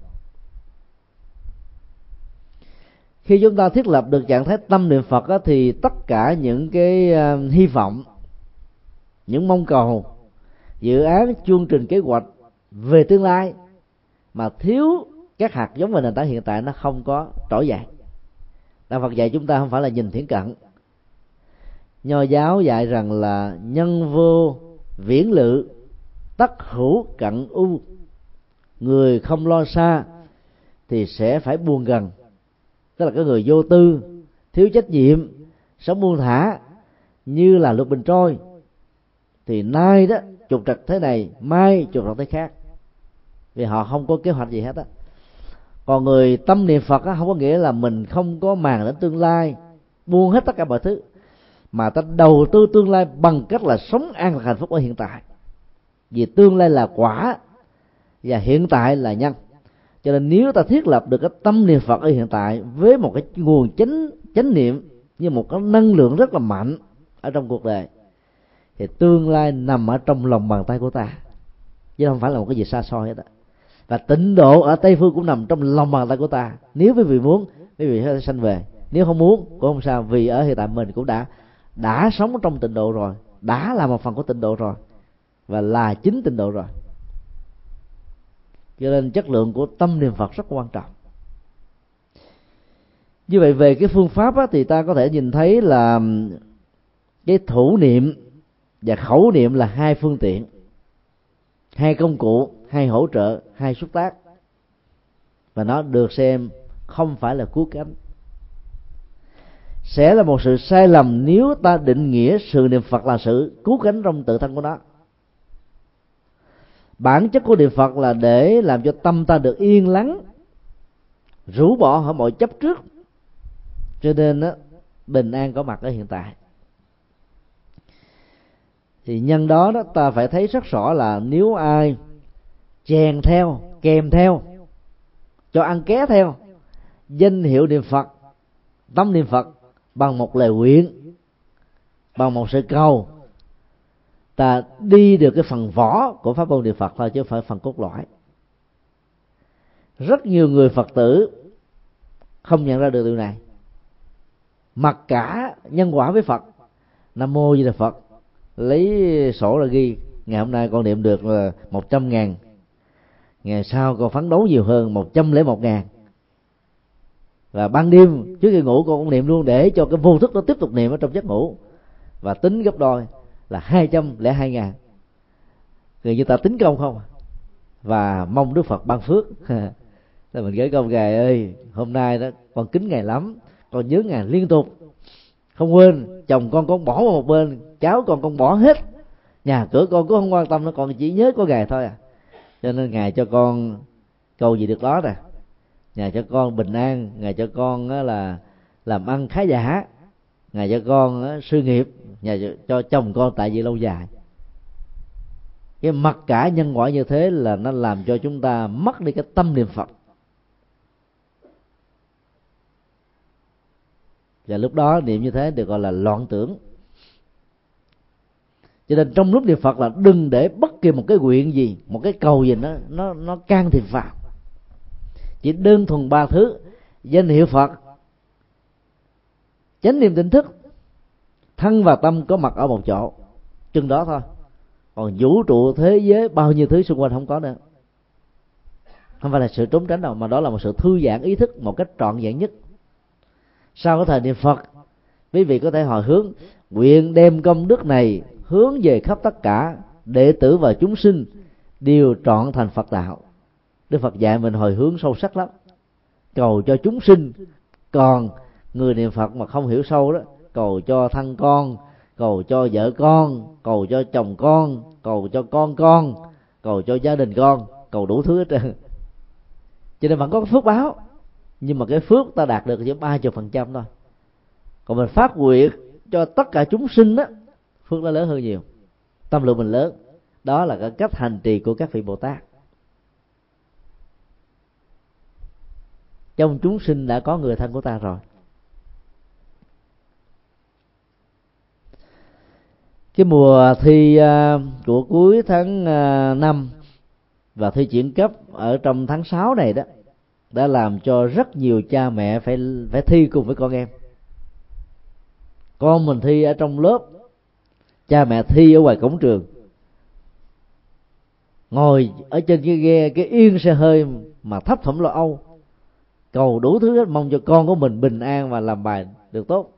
Khi chúng ta thiết lập được trạng thái tâm niệm Phật á, thì tất cả những cái hy vọng, những mong cầu, dự án, chương trình, kế hoạch về tương lai mà thiếu các hạt giống về nền tảng hiện tại nó không có trỗi dậy. Đạo Phật dạy chúng ta không phải là nhìn thiển cận. Nho giáo dạy rằng là nhân vô viễn lự, tất hữu cận ưu. Người không lo xa thì sẽ phải buồn gần. Tức là cái người vô tư, thiếu trách nhiệm, sống buông thả như là lục bình trôi, thì nay đó trục trặc thế này, mai trục trặc thế khác, vì họ không có kế hoạch gì hết á. Còn người tâm niệm Phật á, không có nghĩa là mình không có màng đến tương lai, buông hết tất cả mọi thứ, mà ta đầu tư tương lai bằng cách là sống an lạc hạnh phúc ở hiện tại. Vì tương lai là quả và hiện tại là nhân. Cho nên nếu ta thiết lập được cái tâm niệm Phật ở hiện tại với một cái nguồn chánh niệm như một cái năng lượng rất là mạnh ở trong cuộc đời, thì tương lai nằm ở trong lòng bàn tay của ta, chứ không phải là một cái gì xa xôi hết á. Và tịnh độ ở Tây phương cũng nằm trong lòng bàn tay của ta. Nếu quý vị muốn, quý vị sẽ sanh về. Nếu không muốn cũng không sao, vì ở hiện tại mình cũng đã sống trong tịnh độ rồi, đã là một phần của tịnh độ rồi, và là chính tịnh độ rồi. Cho nên chất lượng của tâm niệm Phật rất quan trọng. Như vậy về cái phương pháp á, thì ta có thể nhìn thấy là cái thủ niệm và khẩu niệm là hai phương tiện, hai công cụ, hai hỗ trợ, hai xúc tác, và nó được xem không phải là cứu cánh. Sẽ là một sự sai lầm nếu ta định nghĩa sự niệm Phật là sự cứu cánh trong tự thân của nó. Bản chất của niệm Phật là để làm cho tâm ta được yên lắng, rũ bỏ hết mọi chấp trước, cho nên đó, bình an có mặt ở hiện tại. Thì nhân đó ta phải thấy rất rõ là nếu ai chèn theo, kèm theo, cho ăn ké theo danh hiệu niệm Phật, tâm niệm Phật bằng một lời nguyện, bằng một sự cầu, ta đi được cái phần vỏ của pháp môn niệm Phật thôi, chứ không phải phần cốt lõi. Rất nhiều người Phật tử không nhận ra được điều này, mặc cả nhân quả với Phật, Nam Mô Di Đà Phật, lấy sổ là ghi Ngày hôm nay con niệm được là 100.000, ngày sau con phấn đấu nhiều hơn 101.000. Và ban đêm trước khi ngủ con cũng niệm luôn, để cho cái vô thức nó tiếp tục niệm ở trong giấc ngủ, và tính gấp đôi là 202.000. Người như ta tính công không, và mong Đức Phật ban phước. Là mình gửi công Ngài ơi, hôm nay đó con kính Ngài lắm, con nhớ Ngài liên tục, không quên. Chồng con bỏ vào một bên, cháu con bỏ hết, nhà cửa con cũng không quan tâm, nó còn chỉ nhớ có Ngài thôi à. Cho nên Ngài cho con cầu gì được đó nè. Ngài cho con bình an, Ngài cho con là làm ăn khá giả, Ngài cho con sự nghiệp, Ngài cho chồng con tại vì lâu dài. Cái mặc cả nhân quả như thế là nó làm cho chúng ta mất đi cái tâm niệm Phật. Và lúc đó niệm như thế được gọi là loạn tưởng. Cho nên trong lúc niệm Phật là đừng để bất kỳ một cái nguyện gì, một cái cầu gì nó can thiệp vào. Chỉ đơn thuần ba thứ: danh hiệu Phật, chánh niệm tỉnh thức, thân và tâm có mặt ở một chỗ, chừng đó thôi. Còn vũ trụ thế giới bao nhiêu thứ xung quanh không có nữa. Không phải là sự trốn tránh đâu, mà đó là một sự thư giãn ý thức một cách trọn vẹn nhất. Sau cái thời niệm Phật, quý vị có thể hồi hướng: nguyện đem công đức này hướng về khắp tất cả đệ tử và chúng sinh đều trọn thành Phật đạo. Đức Phật dạy mình hồi hướng sâu sắc lắm, cầu cho chúng sinh. Còn người niệm Phật mà không hiểu sâu đó, cầu cho thân con, cầu cho vợ con, cầu cho chồng con, cầu cho con, cầu cho gia đình con, cầu đủ thứ hết trơn. Cho nên vẫn có cái phước báo, nhưng mà cái phước ta đạt được chỉ 30% thôi. Còn mình phát nguyện cho tất cả chúng sinh đó, phước nó lớn hơn nhiều, tâm lượng mình lớn. Đó là cái cách hành trì của các vị Bồ Tát. Trong chúng sinh đã có người thân của ta rồi. Cái mùa thi của cuối tháng 5 và thi chuyển cấp ở trong tháng 6 này đó đã làm cho rất nhiều cha mẹ phải thi cùng với con em. Con mình thi ở trong lớp, cha mẹ thi ở ngoài cổng trường, ngồi ở trên cái ghe, cái yên xe hơi mà thấp thỏm lo âu, cầu đủ thứ hết, mong cho con của mình bình an và làm bài được tốt.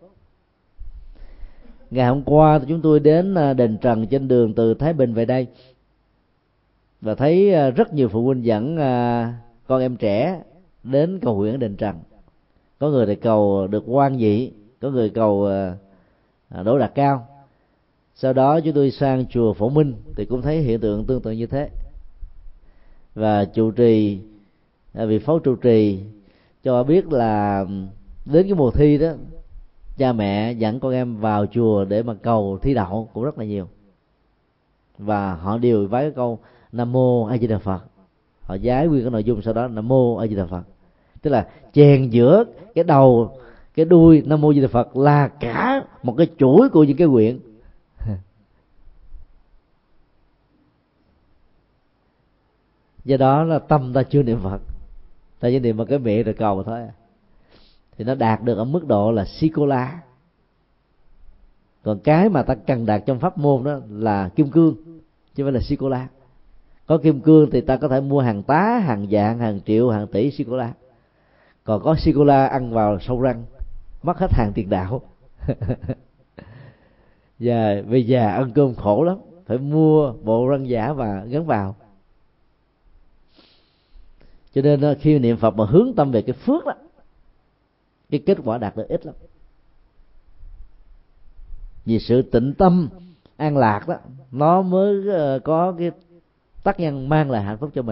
Ngày hôm qua thì chúng tôi đến đền Trần trên đường từ Thái Bình về đây, và thấy rất nhiều phụ huynh dẫn con em trẻ đến cầu nguyện ở đền Trần. Có người thì cầu được quan vị, có người cầu đỗ đạt cao. Sau đó chúng tôi sang chùa Phổ Minh thì cũng thấy hiện tượng tương tự như thế. Và trụ trì, vị phó trụ trì cho biết là đến cái mùa thi đó, cha mẹ dẫn con em vào chùa để mà cầu thi đậu cũng rất là nhiều. Và họ đều vái cái câu Nam Mô A Di Đà Phật. Họ giái nguyên cái nội dung sau đó Nam Mô A Di Đà Phật. Tức là chèn giữa cái đầu, cái đuôi Nam Mô A Di Đà Phật là cả một cái chuỗi của những cái nguyện. Do đó là tâm ta chưa niệm Phật, ta chỉ niệm bằng cái miệng rồi cầu thôi, thì nó đạt được ở mức độ là sô-cô-la. Còn cái mà ta cần đạt trong pháp môn đó là kim cương, chứ không phải là sô-cô-la. Có kim cương thì ta có thể mua hàng tá, hàng vạn, hàng triệu, hàng tỷ sô-cô-la. Còn có sô-cô-la ăn vào sâu răng, mất hết hàng tiền đạo. Và bây giờ ăn cơm khổ lắm, phải mua bộ răng giả và gắn vào. Cho nên khi niệm Phật mà hướng tâm về cái phước đó, cái kết quả đạt được ít lắm. Vì sự tịnh tâm an lạc đó, nó mới có cái tác nhân mang lại hạnh phúc cho mình.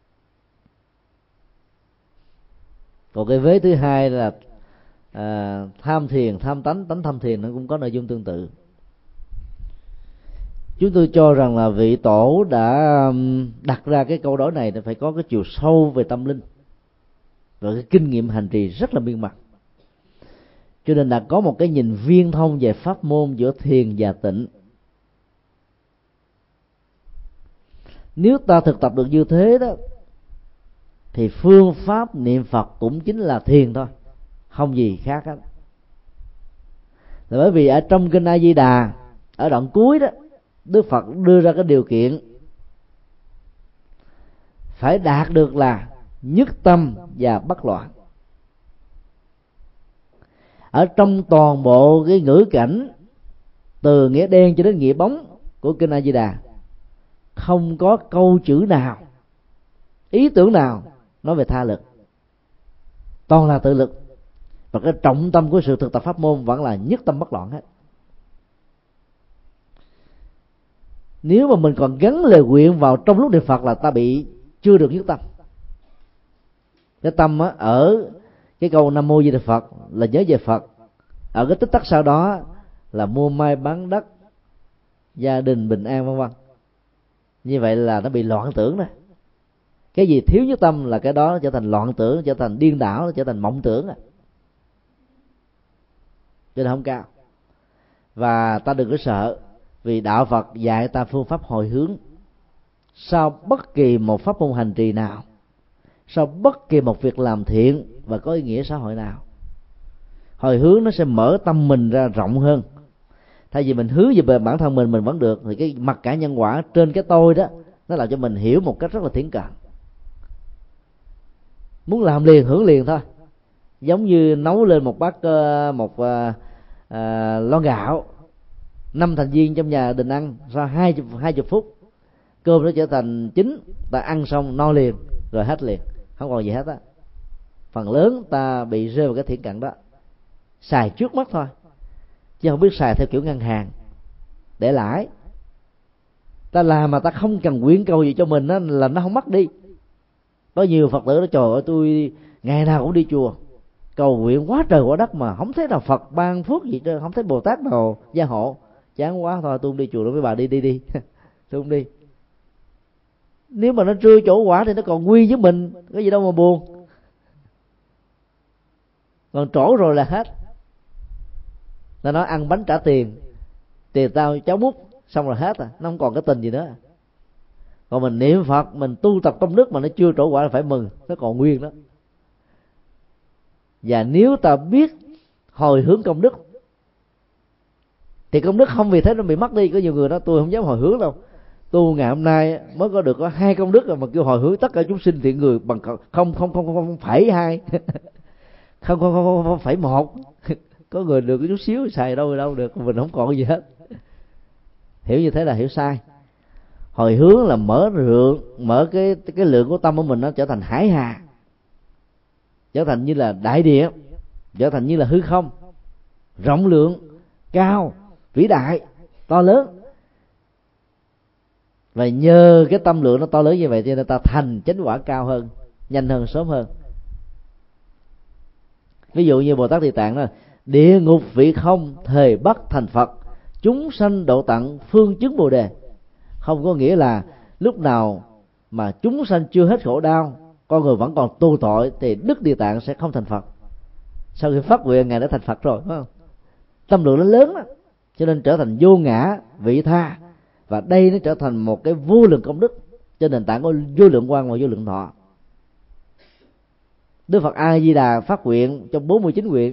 Còn cái vế thứ hai là tham thiền, tham tánh, tánh tham thiền, nó cũng có nội dung tương tự. Chúng tôi cho rằng là vị tổ đã đặt ra cái câu nói này là phải có cái chiều sâu về tâm linh và cái kinh nghiệm hành trì rất là miên mật, cho nên đã có một cái nhìn viên thông về pháp môn giữa thiền và tịnh. Nếu ta thực tập được như thế đó, thì phương pháp niệm Phật cũng chính là thiền thôi, không gì khác hết. Là bởi vì ở trong kinh A Di Đà ở đoạn cuối đó, Đức Phật đưa ra cái điều kiện phải đạt được là nhất tâm và bất loạn. Ở trong toàn bộ cái ngữ cảnh từ nghĩa đen cho đến nghĩa bóng của kinh A Di Đà, không có câu chữ nào, ý tưởng nào nói về tha lực, toàn là tự lực. Và cái trọng tâm của sự thực tập pháp môn vẫn là nhất tâm bất loạn hết. Nếu mà mình còn gắn lời nguyện vào trong lúc niệm Phật là ta bị chưa được nhất tâm. Cái tâm á, ở cái câu Nam Mô Di Đà Phật là nhớ về Phật, ở cái tích tắc sau đó là mua mai bán đất, gia đình bình an vân vân. Như vậy là nó bị loạn tưởng đó. Cái gì thiếu nhất tâm là cái đó nó trở thành loạn tưởng, trở thành điên đảo, nó trở thành mộng tưởng. Cho nên không cao. Và ta đừng có sợ, vì đạo Phật dạy ta phương pháp hồi hướng sau bất kỳ một pháp môn hành trì nào, sau bất kỳ một việc làm thiện và có ý nghĩa xã hội nào. Hồi hướng nó sẽ mở tâm mình ra rộng hơn. Thay vì mình hướng về bản thân mình vẫn được, thì cái mặc cả nhân quả trên cái tôi đó, nó làm cho mình hiểu một cách rất là thiển cận. Muốn làm liền hưởng liền thôi. Giống như nấu lên một bát lon gạo, 5 thành viên trong nhà đình ăn, sau 20 phút cơm nó trở thành chín, ta ăn xong no liền rồi hết liền, không còn gì hết á. Phần lớn ta bị rơi vào cái thiển cận đó, xài trước mắt thôi chứ không biết xài theo kiểu ngân hàng để lãi. Ta làm mà ta không cần quyển câu gì cho mình á, là nó không mất đi. Có nhiều Phật tử đó, trời ơi tôi ngày nào cũng đi chùa cầu nguyện quá trời quá đất mà không thấy nào Phật ban phước gì trơn, không thấy Bồ Tát nào gia hộ, chán quá thôi tôi không đi chùa nữa, với bà đi tôi không đi. Nếu mà nó trưa chỗ quả thì nó còn nguy với mình, có gì đâu mà buồn. Còn trổ rồi là hết. Ta nói ăn bánh trả tiền tao cháu múc xong rồi hết à, nó không còn cái tình gì nữa. Còn mình niệm Phật, mình tu tập công đức mà nó chưa trổ quả là phải mừng, nó còn nguyên đó. Và nếu ta biết hồi hướng công đức thì công đức không vì thế nó bị mất đi. Có nhiều người đó tôi không dám hồi hướng đâu, tu ngày hôm nay mới có được có 2 công đức rồi mà kêu hồi hướng tất cả chúng sinh thiện người bằng không phẩy 2 không phẩy 1. Có người được cái chút xíu xài đâu được, mình không còn cái gì hết. Hiểu như thế là hiểu sai. Hồi hướng là mở cái lượng của tâm của mình nó trở thành hải hà, trở thành như là đại địa, trở thành như là hư không, rộng lượng, cao, vĩ đại, to lớn. Và nhờ cái tâm lượng nó to lớn như vậy cho nên ta thành chánh quả cao hơn, nhanh hơn, sớm hơn. Ví dụ như Bồ Tát Địa Tạng đó, địa ngục vị không thời bắt thành Phật, chúng sanh độ tận phương chứng Bồ Đề. Không có nghĩa là lúc nào mà chúng sanh chưa hết khổ đau, con người vẫn còn tu tội thì Đức Địa Tạng sẽ không thành Phật. Sau khi phát nguyện ngài đã thành Phật rồi, phải không? Tâm lượng nó lớn đó, cho nên trở thành vô ngã vị tha. Và đây nó trở thành một cái vô lượng công đức trên nền tảng của vô lượng quang và vô lượng thọ. Đức Phật A Di Đà phát nguyện trong 49 nguyện,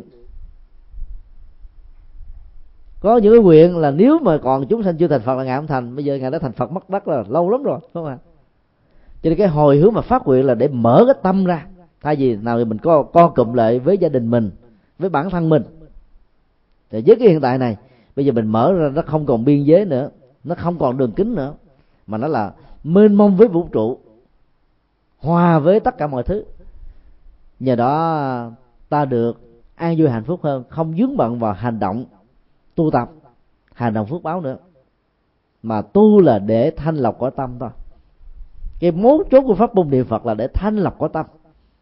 có những cái nguyện là nếu mà còn chúng sanh chưa thành Phật là ngài không thành. Bây giờ ngài đã thành Phật mất đắc là lâu lắm rồi, đúng không ạ? Cho nên cái hồi hướng mà phát nguyện là để mở cái tâm ra. Thay vì nào thì mình co cụm lại với gia đình mình, với bản thân mình, thì với cái hiện tại này bây giờ mình mở ra, nó không còn biên giới nữa, nó không còn đường kính nữa, mà nó là mênh mông với vũ trụ, hòa với tất cả mọi thứ. Nhờ đó ta được an vui hạnh phúc hơn, không vướng bận vào hành động tu tập, hành động phước báo nữa, mà tu là để thanh lọc cõi tâm thôi. Cái mấu chốt của pháp môn niệm Phật là để thanh lọc cõi tâm.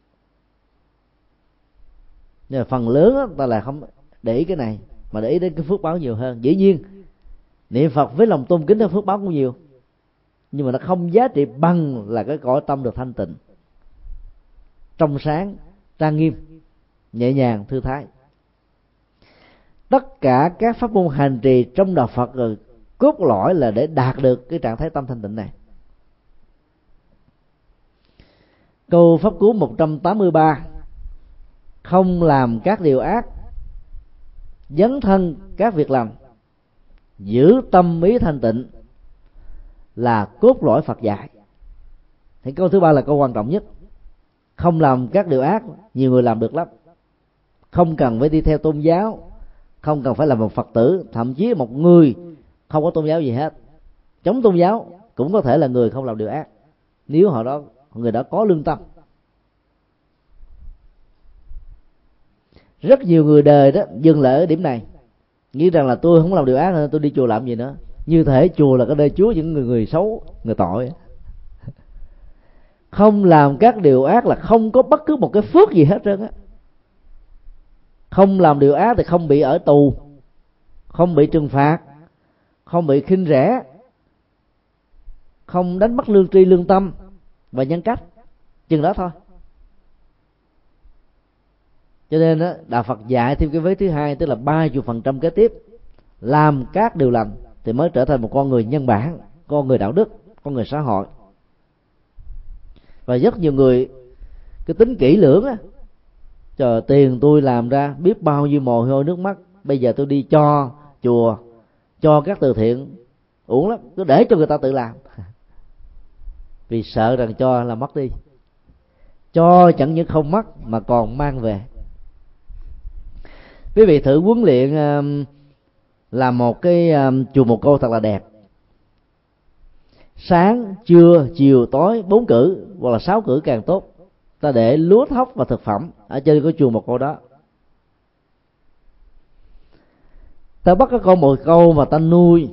Nhưng mà phần lớn đó, ta là không để ý cái này, mà để ý đến cái phước báo nhiều hơn. Dĩ nhiên niệm Phật với lòng tôn kính theo phước báo cũng nhiều, nhưng mà nó không giá trị bằng là cái cõi tâm được thanh tịnh, trong sáng, trang nghiêm, nhẹ nhàng, thư thái. Tất cả các pháp môn hành trì trong đạo Phật rồi cốt lõi là để đạt được cái trạng thái tâm thanh tịnh này. Câu pháp cú 183: không làm các điều ác, dấn thân các việc lành, giữ tâm ý thanh tịnh, là cốt lõi Phật dạy. Thì câu thứ ba là câu quan trọng nhất. Không làm các điều ác, nhiều người làm được lắm. Không cần phải đi theo tôn giáo, không cần phải là một Phật tử, thậm chí một người không có tôn giáo gì hết, chống tôn giáo cũng có thể là người không làm điều ác, nếu người đó có lương tâm. Rất nhiều người đời đó dừng lại ở điểm này, nghĩ rằng là tôi không làm điều ác nên tôi đi chùa làm gì nữa. Như thể chùa là cái nơi chứa những người xấu, người tội. Không làm các điều ác là không có bất cứ một cái phước gì hết trơn á. Không làm điều ác thì không bị ở tù, không bị trừng phạt, không bị khinh rẻ, không đánh mất lương tri lương tâm và nhân cách, chừng đó thôi. Cho nên đó, Đạo Phật dạy thêm cái vế thứ hai, tức là 30% kế tiếp làm các điều lành thì mới trở thành một con người nhân bản, con người đạo đức, con người xã hội. Và rất nhiều người cái tính kỹ lưỡng á, chờ tiền tôi làm ra biết bao nhiêu mồ hôi nước mắt, bây giờ tôi đi cho chùa, cho các từ thiện, uổng lắm, cứ để cho người ta tự làm. Vì sợ rằng cho là mất đi, cho chẳng những không mất mà còn mang về. Quý vị thử huấn luyện làm một cái chùa một câu thật là đẹp. Sáng, trưa, chiều, tối 4 cử hoặc là 6 cử càng tốt. Ta để lúa thóc và thực phẩm ở trên cái chùa một câu đó. Ta bắt cái con một câu mà ta nuôi,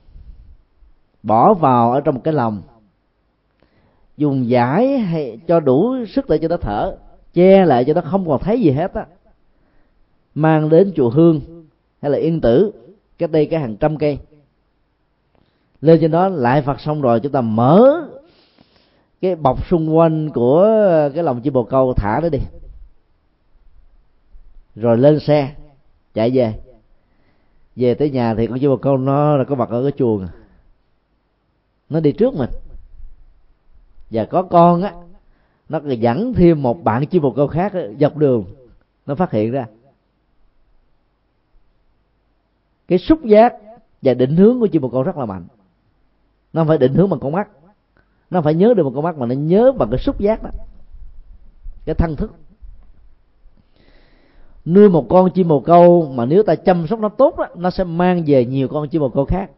bỏ vào ở trong một cái lồng, dùng dải hay cho đủ sức để cho nó thở, che lại cho nó không còn thấy gì hết á, mang đến chùa Hương hay là Yên Tử, cách đây cái hàng trăm cây, lên trên đó lại Phật xong rồi chúng ta mở cái bọc xung quanh của cái lồng chim bồ câu, thả nó đi, rồi lên xe chạy về tới nhà thì con chim bồ câu nó là có mặt ở cái chuồng, nó đi trước mình, và có con á, nó dẫn thêm một bạn chim bồ câu khác dọc đường, nó phát hiện ra. Cái xúc giác và định hướng của chim bồ câu rất là mạnh. Nó không phải định hướng bằng con mắt, nó không phải nhớ được một con mắt, mà nó nhớ bằng cái xúc giác đó, cái thân thức. Nuôi một con chim bồ câu mà nếu ta chăm sóc nó tốt đó, nó sẽ mang về nhiều con chim bồ câu khác.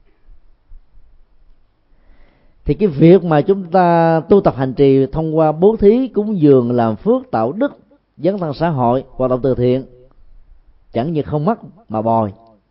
Thì cái việc mà chúng ta tu tập hành trì thông qua bố thí, cúng dường, làm phước, tạo đức, dấn thân xã hội, hoạt động từ thiện, chẳng như không mất mà bồi.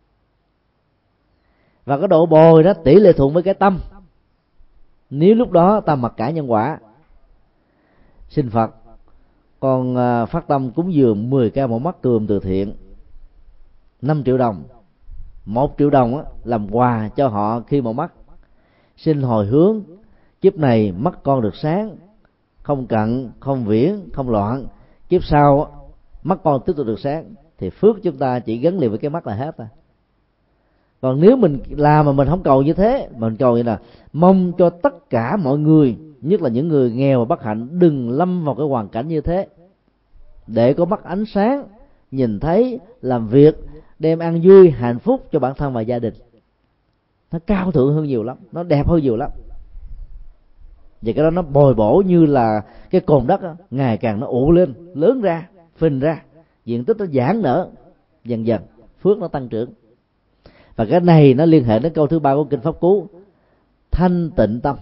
Và cái độ bồi đó tỷ lệ thuận với cái tâm. Nếu lúc đó ta mặc cả nhân quả, xin Phật con phát tâm cúng dường 10 ca mổ mắt cườm từ thiện 5 triệu đồng, 1 triệu đồng làm quà cho họ khi mổ mắt, xin hồi hướng kiếp này mắt con được sáng, không cận, không viễn, không loạn, kiếp sau mắt con tiếp tục được sáng, thì phước chúng ta chỉ gắn liền với cái mắt là hết rồi. Còn nếu mình làm mà mình không cầu như thế, mình cầu như là mong cho tất cả mọi người, nhất là những người nghèo và bất hạnh, đừng lâm vào cái hoàn cảnh như thế, để có mắt ánh sáng, nhìn thấy, làm việc, đem an vui, hạnh phúc cho bản thân và gia đình. Nó cao thượng hơn nhiều lắm, nó đẹp hơn nhiều lắm. Và cái đó nó bồi bổ như là cái cồn đất đó, ngày càng nó ụ lên, lớn ra, phình ra, diện tích nó giãn nở, dần dần phước nó tăng trưởng. Và cái này nó liên hệ đến câu thứ ba của kinh Pháp Cú, thanh tịnh tâm.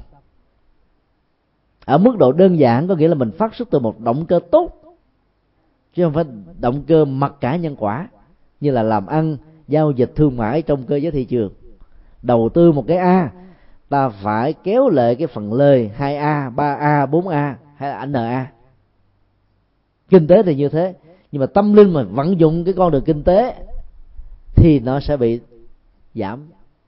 Ở mức độ đơn giản có nghĩa là mình phát xuất từ một động cơ tốt, chứ không phải động cơ mặc cả nhân quả, như là làm ăn, giao dịch thương mại trong cơ giới thị trường. Đầu tư một cái A, ta phải kéo lệ cái phần lời 2A, 3A, 4A hay là NA. Kinh tế thì như thế, nhưng mà tâm linh mà vận dụng cái con đường kinh tế thì nó sẽ bị giảm.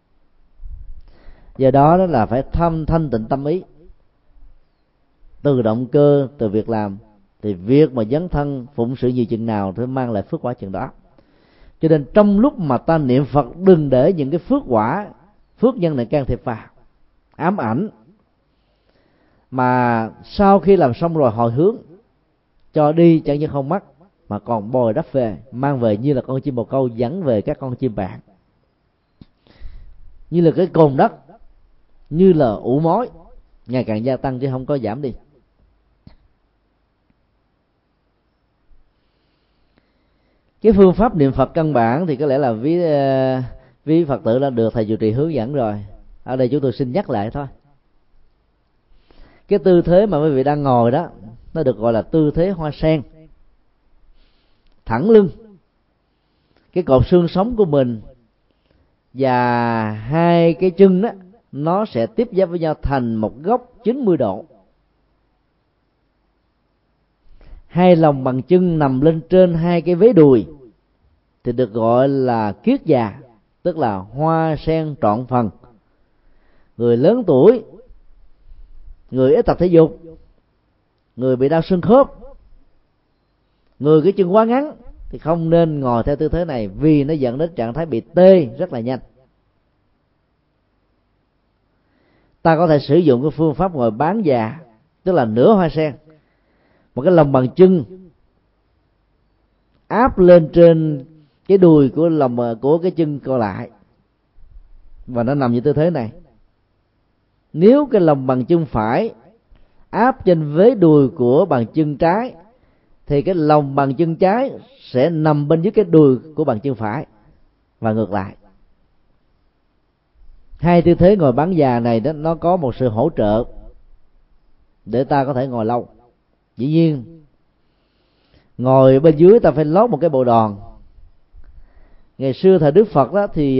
Do đó đó là phải thanh tịnh tâm ý, từ động cơ, từ việc làm, thì việc mà dấn thân phụng sự nhiều chừng nào thì mang lại phước quả chừng đó. Cho nên trong lúc mà ta niệm Phật, đừng để những cái phước quả, phước nhân này can thiệp vào, ám ảnh, mà sau khi làm xong rồi hồi hướng cho đi chẳng như không mất, mà còn bồi đắp về, mang về như là con chim bồ câu dẫn về các con chim bạn, như là cái cồn đất như là ủ mối, ngày càng gia tăng chứ không có giảm đi. Cái phương pháp niệm Phật căn bản thì có lẽ là quý Phật tử đã được thầy trụ trì hướng dẫn rồi. Ở đây chúng tôi xin nhắc lại thôi. Cái tư thế mà quý vị đang ngồi đó, nó được gọi là tư thế hoa sen. Thẳng lưng, cái cột xương sống của mình và hai cái chân đó, nó sẽ tiếp giáp với nhau thành một góc 90 độ. Hai lòng bàn chân nằm lên trên hai cái vế đùi thì được gọi là kiết già, tức là hoa sen trọn phần. Người lớn tuổi, người ít tập thể dục, người bị đau xương khớp, người cái chân quá ngắn thì không nên ngồi theo tư thế này, vì nó dẫn đến trạng thái bị tê rất là nhanh. Ta có thể sử dụng cái phương pháp ngồi bán già, tức là nửa hoa sen, một cái lòng bàn chân áp lên trên cái đùi của cái chân còn lại, và nó nằm như tư thế này. Nếu cái lòng bàn chân phải áp trên vế đùi của bàn chân trái thì cái lòng bàn chân trái sẽ nằm bên dưới cái đùi của bàn chân phải, và ngược lại. Hai tư thế ngồi bán già này đó, nó có một sự hỗ trợ để ta có thể ngồi lâu. Dĩ nhiên ngồi bên dưới ta phải lót một cái bộ đòn. Ngày xưa thời Đức Phật đó thì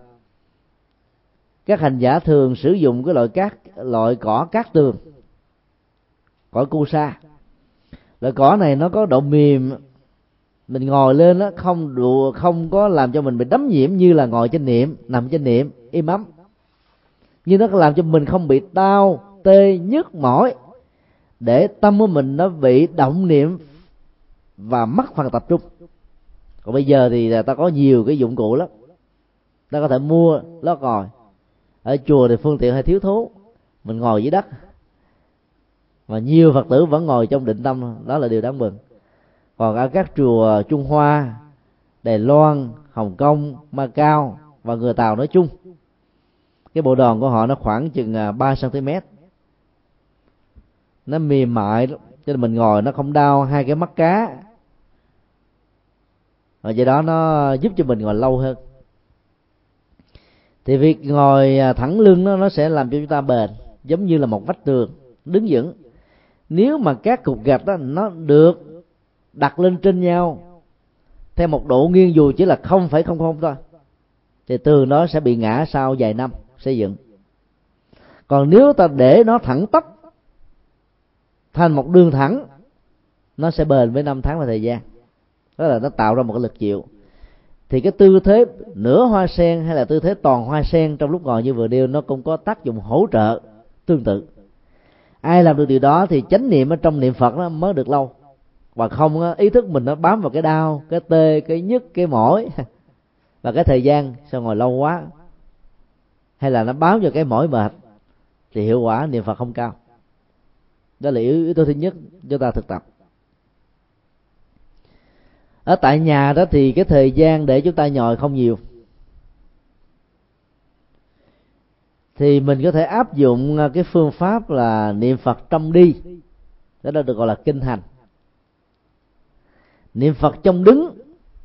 các hành giả thường sử dụng cái loại cỏ cát tường, cỏ cu sa. Loại cỏ này nó có độ mềm, mình ngồi lên nó không có làm cho mình bị đấm nhiễm như là ngồi trên niệm, nằm trên niệm im ấm, nhưng nó làm cho mình không bị đau, tê, nhức mỏi, để tâm của mình nó bị động niệm và mất phần tập trung. Còn bây giờ thì ta có nhiều cái dụng cụ lắm, ta có thể mua lót ngồi. Ở chùa thì phương tiện hơi thiếu thốn, mình ngồi dưới đất, mà nhiều Phật tử vẫn ngồi trong định tâm, đó là điều đáng mừng. Còn ở các chùa Trung Hoa, Đài Loan, Hồng Kông, Macau và người Tàu nói chung, cái bộ đòn của họ nó khoảng chừng 3 cm, nó mềm mại, cho nên mình ngồi nó không đau hai cái mắt cá, và do đó nó giúp cho mình ngồi lâu hơn. Thì việc ngồi thẳng lưng nó sẽ làm cho chúng ta bền, giống như là một vách tường đứng vững. Nếu mà các cục gạch đó nó được đặt lên trên nhau theo một độ nghiêng dù chỉ là 0,00 thôi, thì tường đó sẽ bị ngã sau vài năm xây dựng. Còn nếu ta để nó thẳng tắp thành một đường thẳng, nó sẽ bền với năm tháng và thời gian. Đó là nó tạo ra một cái lực chịu. Thì cái tư thế nửa hoa sen hay là tư thế toàn hoa sen trong lúc ngồi như vừa nêu, nó cũng có tác dụng hỗ trợ tương tự. Ai làm được điều đó thì chánh niệm ở trong niệm Phật nó mới được lâu, và không ý thức mình nó bám vào cái đau, cái tê, cái nhức, cái mỏi và cái thời gian sao ngồi lâu quá, hay là nó bám vào cái mỏi mệt, thì hiệu quả niệm Phật không cao. Đó là yếu tố thứ nhất chúng ta thực tập. Ở tại nhà đó thì cái thời gian để chúng ta nhồi không nhiều, thì mình có thể áp dụng cái phương pháp là niệm Phật trong đi, đó là được gọi là kinh hành. Niệm Phật trong đứng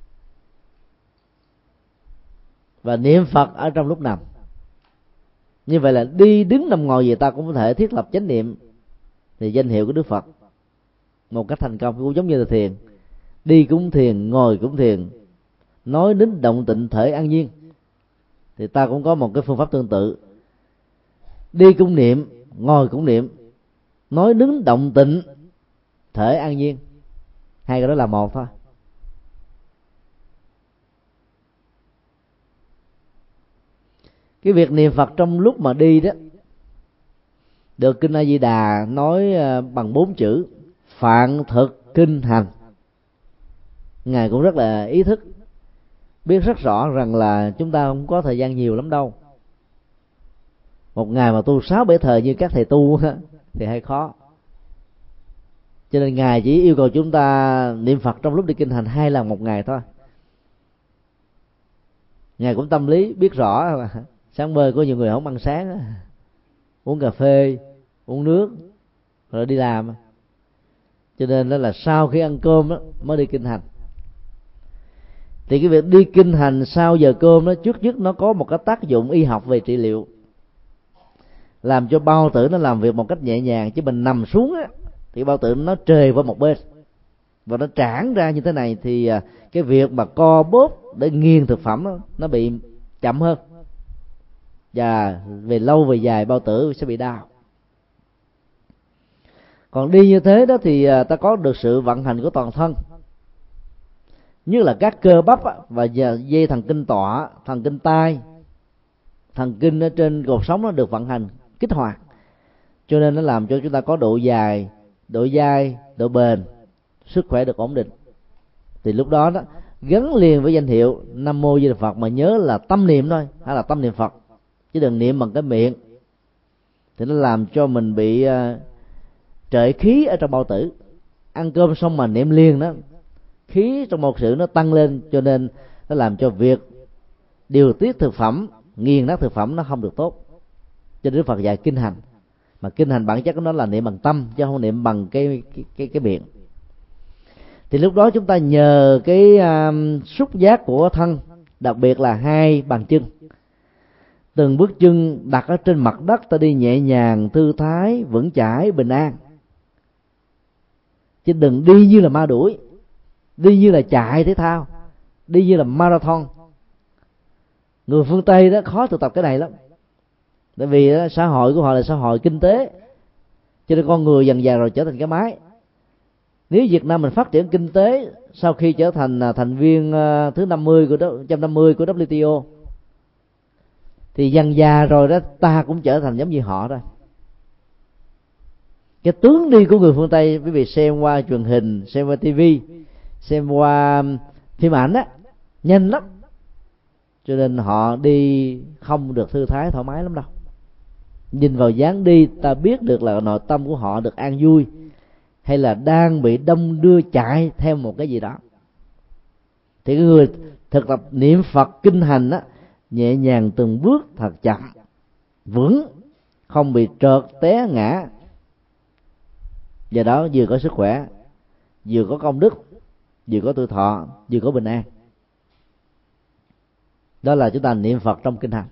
và niệm Phật ở trong lúc nằm. Như vậy là đi, đứng, nằm, ngồi gì ta cũng có thể thiết lập chánh niệm thì danh hiệu của Đức Phật một cách thành công. Cũng giống như là thiền, đi cũng thiền, ngồi cũng thiền, nói đến động tịnh thể an nhiên, thì ta cũng có một cái phương pháp tương tự. Đi cũng niệm, ngồi cũng niệm, nói đứng động tịnh thể an nhiên, hai cái đó là một thôi. Cái việc niệm Phật trong lúc mà đi đó được Kinh A Di Đà nói bằng 4 chữ: phạn thực kinh hành. Ngài cũng rất là ý thức, biết rất rõ rằng là chúng ta không có thời gian nhiều lắm đâu. Một ngày mà tu 6-7 thời như các thầy tu thì hơi khó. Cho nên Ngài chỉ yêu cầu chúng ta niệm Phật trong lúc đi kinh hành 2 lần một ngày thôi. Ngài cũng tâm lý biết rõ, sáng mơ có nhiều người không ăn sáng, uống cà phê, uống nước rồi đi làm. Cho nên đó là sau khi ăn cơm đó mới đi kinh hành. Thì cái việc đi kinh hành sau giờ cơm đó trước nhất nó có một cái tác dụng y học về trị liệu, làm cho bao tử nó làm việc một cách nhẹ nhàng. Chứ mình nằm xuống á thì bao tử nó trề qua một bên và nó tràn ra như thế này, thì cái việc mà co bóp để nghiền thực phẩm đó, nó bị chậm hơn, và về lâu về dài bao tử sẽ bị đau. Còn đi như thế đó thì ta có được sự vận hành của toàn thân, như là các cơ bắp và dây thần kinh tọa, thần kinh tai, thần kinh ở trên cột sống nó được vận hành kích hoạt, cho nên nó làm cho chúng ta có độ dài, độ dai, độ bền, sức khỏe được ổn định. Thì lúc đó đó gắn liền với danh hiệu Nam Mô Di Đà Phật, mà nhớ là tâm niệm thôi, hay là tâm niệm Phật, chứ đừng niệm bằng cái miệng, thì nó làm cho mình bị trệ khí ở trong bao tử. Ăn cơm xong mà niệm liền đó, khí trong một sự nó tăng lên, cho nên nó làm cho việc điều tiết thực phẩm, nghiền nát thực phẩm nó không được tốt. Cho nên Đức Phật dạy kinh hành, mà kinh hành bản chất của nó là niệm bằng tâm chứ không niệm bằng cái miệng. Thì lúc đó chúng ta nhờ cái xúc giác của thân, đặc biệt là hai bàn chân, từng bước chân đặt ở trên mặt đất, ta đi nhẹ nhàng, thư thái, vững chãi, bình an, chứ đừng đi như là ma đuổi, đi như là chạy thể thao, đi như là marathon. Người phương Tây đó khó thực tập cái này lắm, tại vì đó, xã hội của họ là xã hội kinh tế, cho nên con người dần dà rồi trở thành cái máy. Nếu Việt Nam mình phát triển kinh tế sau khi trở thành thành viên thứ 50 của 150 của WTO, thì dần dà rồi đó ta cũng trở thành giống như họ thôi. Cái tướng đi của người phương Tây, quý vị xem qua truyền hình, xem qua tivi, xem qua phim ảnh á, nhanh lắm, cho nên họ đi không được thư thái thoải mái lắm đâu. Nhìn vào dáng đi ta biết được là nội tâm của họ được an vui, hay là đang bị đông đưa chạy theo một cái gì đó. Thì cái người thực tập niệm Phật kinh hành á, nhẹ nhàng từng bước, thật chậm, vững, không bị trượt té ngã, do đó vừa có sức khỏe, vừa có công đức, vừa có tuổi thọ, vừa có bình an. Đó là chúng ta niệm Phật trong kinh hành.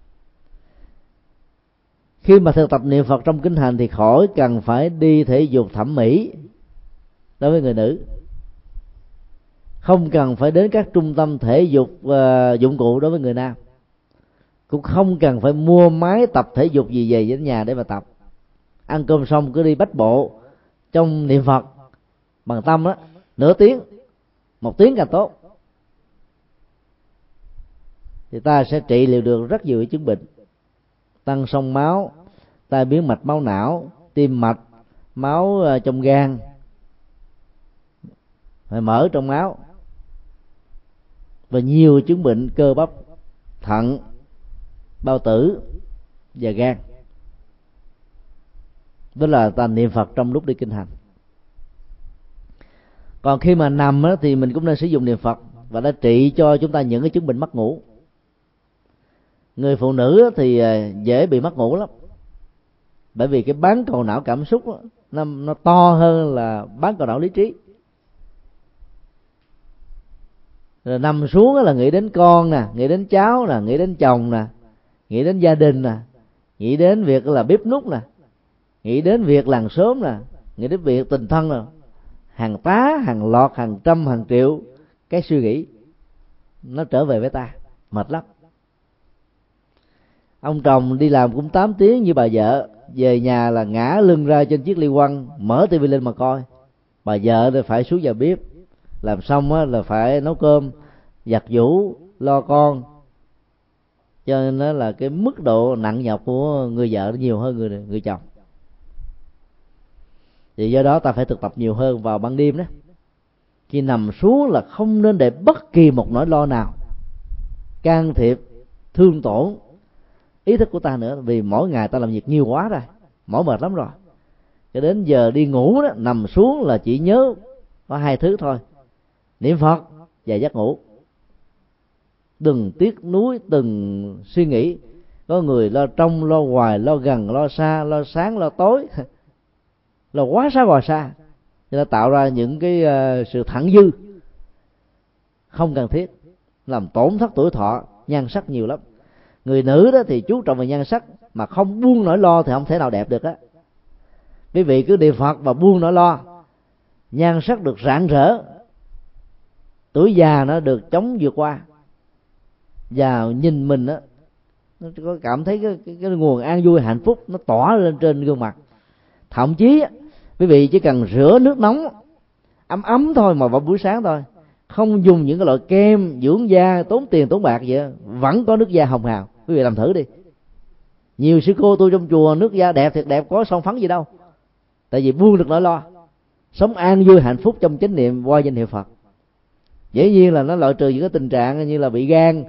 Khi mà thực tập niệm Phật trong kinh hành thì khỏi cần phải đi thể dục thẩm mỹ đối với người nữ, không cần phải đến các trung tâm thể dục dụng cụ đối với người nam, cũng không cần phải mua máy tập thể dục gì về đến nhà để mà tập. Ăn cơm xong cứ đi bách bộ trong niệm Phật bằng tâm đó, nửa tiếng, 1 tiếng càng tốt, thì ta sẽ trị liệu được rất nhiều chứng bệnh: tăng sông máu, tai biến mạch máu não, tim mạch, máu trong gan, mỡ trong máu, và nhiều chứng bệnh cơ bắp, thận, bao tử và gan. Đó là ta niệm Phật trong lúc đi kinh hành. Còn khi mà nằm đó, thì mình cũng nên sử dụng niệm Phật, và đã trị cho chúng ta những cái chứng bệnh mất ngủ. Người phụ nữ thì dễ bị mất ngủ lắm, bởi vì cái bán cầu não cảm xúc đó, nó to hơn là bán cầu não lý trí. Rồi nằm xuống là nghĩ đến con nè, nghĩ đến cháu nè, nghĩ đến chồng nè, nghĩ đến gia đình nè, nghĩ đến việc là bếp núc nè, nghĩ đến việc làng xóm nè, nghĩ đến việc tình thân nè, hàng tá, hàng loạt, hàng trăm, hàng triệu cái suy nghĩ nó trở về với ta, mệt lắm. Ông chồng đi làm cũng 8 tiếng như bà vợ, về nhà là ngã lưng ra trên chiếc ly quăng, mở tivi lên mà coi. Bà vợ thì phải xuống vào bếp, làm xong á là phải nấu cơm, giặt giũ, lo con. Cho nên đó là cái mức độ nặng nhọc của người vợ nhiều hơn người chồng. Thì do đó ta phải thực tập nhiều hơn vào ban đêm đó. Khi nằm xuống là không nên để bất kỳ một nỗi lo nào can thiệp, thương tổn ý thức của ta nữa, vì mỗi ngày ta làm việc nhiều quá rồi, mỏi mệt lắm rồi. Cho đến giờ đi ngủ đó, nằm xuống là chỉ nhớ có 2 thứ thôi: niệm Phật và giấc ngủ. Đừng tiếc nuối, đừng suy nghĩ. Có người lo trong, lo ngoài, lo gần, lo xa, lo sáng, lo tối, lo quá xa hòa xa, cho nó tạo ra những cái sự thặng dư không cần thiết, làm tổn thất tuổi thọ, nhan sắc nhiều lắm. Người nữ đó thì chú trọng về nhan sắc mà không buông nỗi lo thì không thể nào đẹp được á. Quý vị cứ niệm Phật và buông nỗi lo, nhan sắc được rạng rỡ, tuổi già nó được chống vượt qua, và nhìn mình á, nó có cảm thấy cái nguồn an vui hạnh phúc nó tỏa lên trên gương mặt. Thậm chí quý vị chỉ cần rửa nước nóng ấm ấm thôi mà vào buổi sáng thôi, không dùng những cái loại kem dưỡng da tốn tiền tốn bạc vậy, vẫn có nước da hồng hào. Quý vị làm thử đi. Nhiều sư cô tôi trong chùa nước da đẹp thiệt đẹp, có son phấn gì đâu, tại vì buông được nỗi lo, sống an vui hạnh phúc trong chánh niệm qua danh hiệu Phật. Dĩ nhiên là nó loại trừ những cái tình trạng như là bị gan,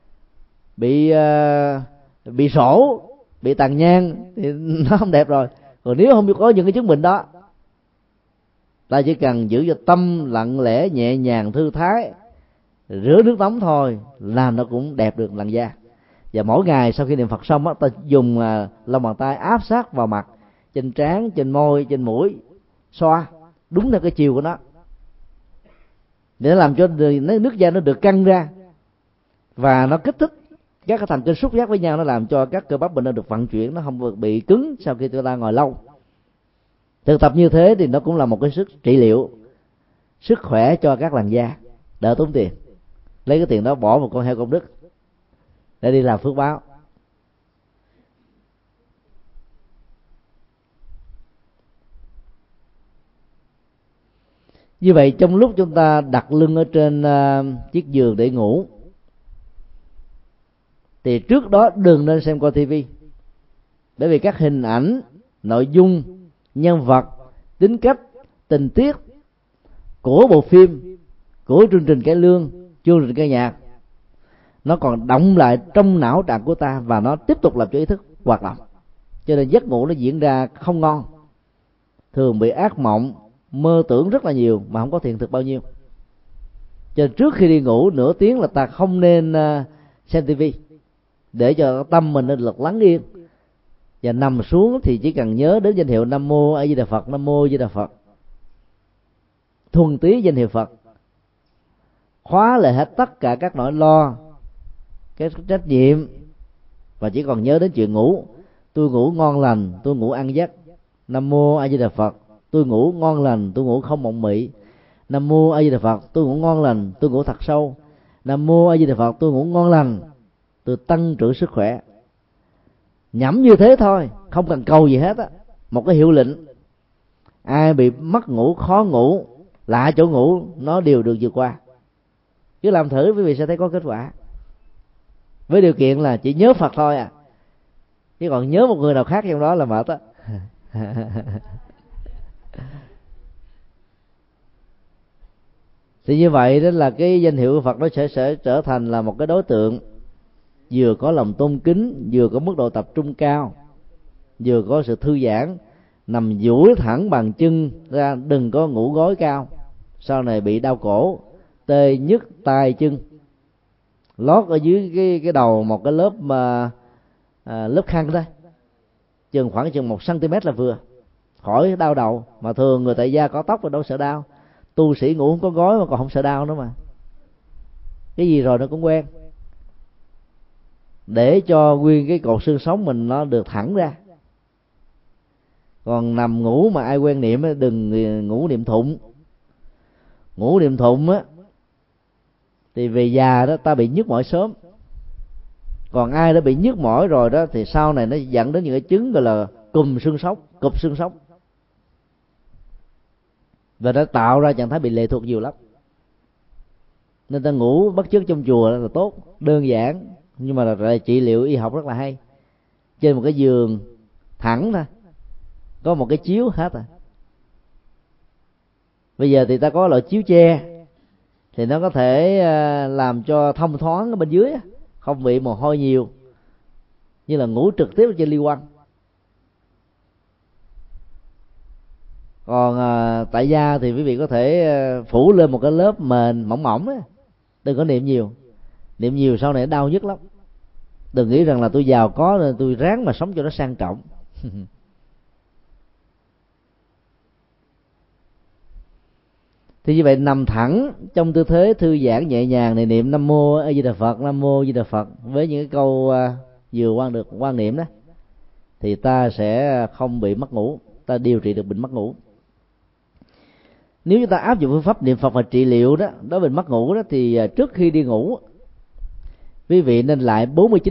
bị sổ, bị tàn nhang thì nó không đẹp rồi. Còn nếu không có những cái chứng bệnh đó, ta chỉ cần giữ cho tâm lặng lẽ, nhẹ nhàng, thư thái, rửa nước nóng thôi, làm nó cũng đẹp được làn da. Và mỗi ngày sau khi niệm Phật xong á, ta dùng lòng bàn tay áp sát vào mặt, trên trán, trên môi, trên mũi, xoa đúng theo cái chiều của nó, để làm cho nước da nó được căng ra, và nó kích thích các cái thần kinh xúc giác với nhau, nó làm cho các cơ bắp mình nó được vận chuyển, nó không bị cứng sau khi chúng ta ngồi lâu. Thực tập như thế thì nó cũng là một cái sức trị liệu sức khỏe cho các làn da, đỡ tốn tiền. Lấy cái tiền đó bỏ một con heo công đức để đi làm phước báo. Như vậy trong lúc chúng ta đặt lưng ở trên chiếc giường để ngủ, thì trước đó đừng nên xem coi tivi, bởi vì các hình ảnh, nội dung, nhân vật, tính cách, tình tiết của bộ phim, của chương trình cải lương, chương trình ca nhạc, nó còn động lại trong não trạng của ta, và nó tiếp tục làm cho ý thức hoạt động. Cho nên giấc ngủ nó diễn ra không ngon, thường bị ác mộng, mơ tưởng rất là nhiều mà không có thiện thực bao nhiêu. Cho nên trước khi đi ngủ nửa tiếng là ta không nên xem tivi, để cho tâm mình nên được lắng yên. Và nằm xuống thì chỉ cần nhớ đến danh hiệu Nam Mô A Di Đà Phật, Nam Mô A Di Đà Phật, thuần túy danh hiệu Phật, khóa lại hết tất cả các nỗi lo, cái trách nhiệm, và chỉ còn nhớ đến chuyện ngủ. Tôi ngủ ngon lành, tôi ngủ ăn giấc. Nam Mô A Di Đà Phật, tôi ngủ ngon lành, tôi ngủ không mộng mị. Nam Mô A Di Đà Phật, tôi ngủ ngon lành, tôi ngủ thật sâu. Nam Mô A Di Đà Phật, tôi ngủ ngon lành, tôi tăng trưởng sức khỏe. Nhẩm như thế thôi, không cần cầu gì hết á, một cái hiệu lệnh. Ai bị mất ngủ, khó ngủ, lạ chỗ ngủ, nó đều được vượt qua. Cứ làm thử quý vị sẽ thấy có kết quả, với điều kiện là chỉ nhớ Phật thôi à, chứ còn nhớ một người nào khác trong đó là mệt á. Thì như vậy đó là cái danh hiệu của Phật nó sẽ trở thành là một cái đối tượng vừa có lòng tôn kính, vừa có mức độ tập trung cao, vừa có sự thư giãn. Nằm duỗi thẳng bàn chân ra, đừng có ngủ gối cao, sau này bị đau cổ, tê nhức tay chân. Lót ở dưới cái đầu một cái lớp lớp khăn thôi, khoảng 1 cm là vừa, khỏi đau đầu. Mà thường người tại gia có tóc rồi đâu sợ đau, tu sĩ ngủ không có gối mà còn không sợ đau nữa mà. Cái gì rồi nó cũng quen, để cho nguyên cái cột xương sống mình nó được thẳng ra. Còn nằm ngủ mà ai quen niệm đừng ngủ niệm thụng. Ngủ niệm thụng á thì về già đó ta bị nhức mỏi sớm. Còn ai đã bị nhức mỏi rồi đó thì sau này nó dẫn đến những cái chứng gọi là cụp xương sống, và nó tạo ra trạng thái bị lệ thuộc nhiều lắm. Nên ta ngủ bất chợt trong chùa là tốt, đơn giản, nhưng mà là trị liệu y học rất là hay. Trên một cái giường thẳng thôi, có một cái chiếu hết à. Bây giờ thì ta có loại chiếu che, thì nó có thể làm cho thông thoáng ở bên dưới, không bị mồ hôi nhiều, như là ngủ trực tiếp trên ly quăng. Còn tại gia thì quý vị có thể phủ lên một cái lớp mền mỏng mỏng á, đừng có niệm nhiều. Niệm nhiều sau này đau nhức lắm. Đừng nghĩ rằng là tôi giàu có nên tôi ráng mà sống cho nó sang trọng. Thì như vậy nằm thẳng trong tư thế thư giãn nhẹ nhàng này, niệm Nam Mô A Di Đà Phật, Nam Mô A Di Đà Phật với những cái câu vừa được quan niệm đó, thì ta sẽ không bị mất ngủ, ta điều trị được bệnh mất ngủ. Nếu chúng ta áp dụng phương pháp niệm Phật và trị liệu đó đối với bệnh mất ngủ đó, thì trước khi đi ngủ quý vị nên lại 49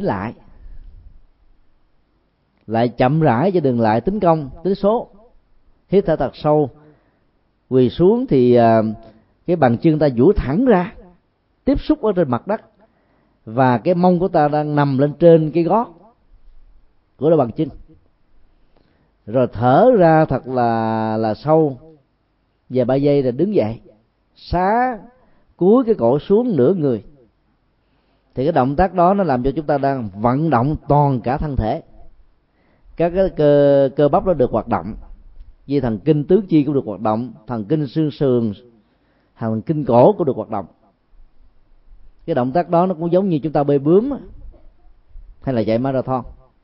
lại chậm rãi, chứ đừng lại tính công tính số. Hít thở thật sâu, quỳ xuống thì cái bàn chân ta duỗi thẳng ra, tiếp xúc ở trên mặt đất, và cái mông của ta đang nằm lên trên cái gót của đôi bàn chân. Rồi thở ra thật là sâu, vài ba giây rồi đứng dậy, xá cúi cái cổ xuống nửa người. Thì cái động tác đó nó làm cho chúng ta đang vận động toàn cả thân thể. Các cái cơ bắp nó được hoạt động, dây thần kinh tứ chi cũng được hoạt động, thần kinh xương sườn, thần kinh cổ cũng được hoạt động. Cái động tác đó nó cũng giống như chúng ta bơi bướm hay là chạy marathon.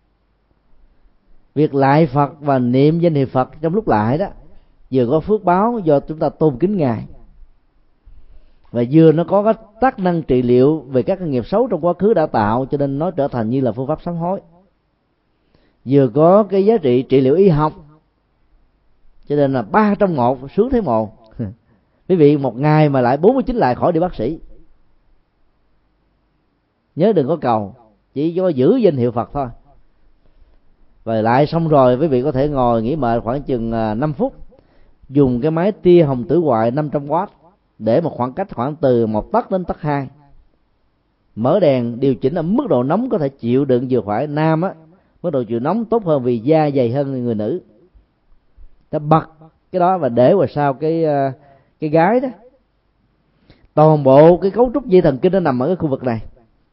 Việc lại Phật và niệm danh hiệu Phật trong lúc lại đó vừa có phước báo do chúng ta tôn kính Ngài, và vừa nó có cái tác năng trị liệu về các nghiệp xấu trong quá khứ đã tạo, cho nên nó trở thành như là phương pháp sám hối. Vừa có cái giá trị trị liệu y học, cho nên là 3 trong 1, sướng thế một. Quý vị một ngày mà lại 49 lại khỏi đi bác sĩ. Nhớ đừng có cầu, chỉ có giữ danh hiệu Phật thôi. Và lại xong rồi quý vị có thể ngồi nghỉ mệt khoảng chừng 5 phút, dùng cái máy tia hồng tử ngoại 500W để một khoảng cách khoảng từ 1 tấc đến 1,2 tấc. Mở đèn điều chỉnh ở mức độ nóng có thể chịu đựng vừa phải. Nam á, mức độ chịu nóng tốt hơn vì da dày hơn người nữ. Ta bật cái đó và để vào sau cái gái đó. Toàn bộ cái cấu trúc dây thần kinh nó nằm ở cái khu vực này.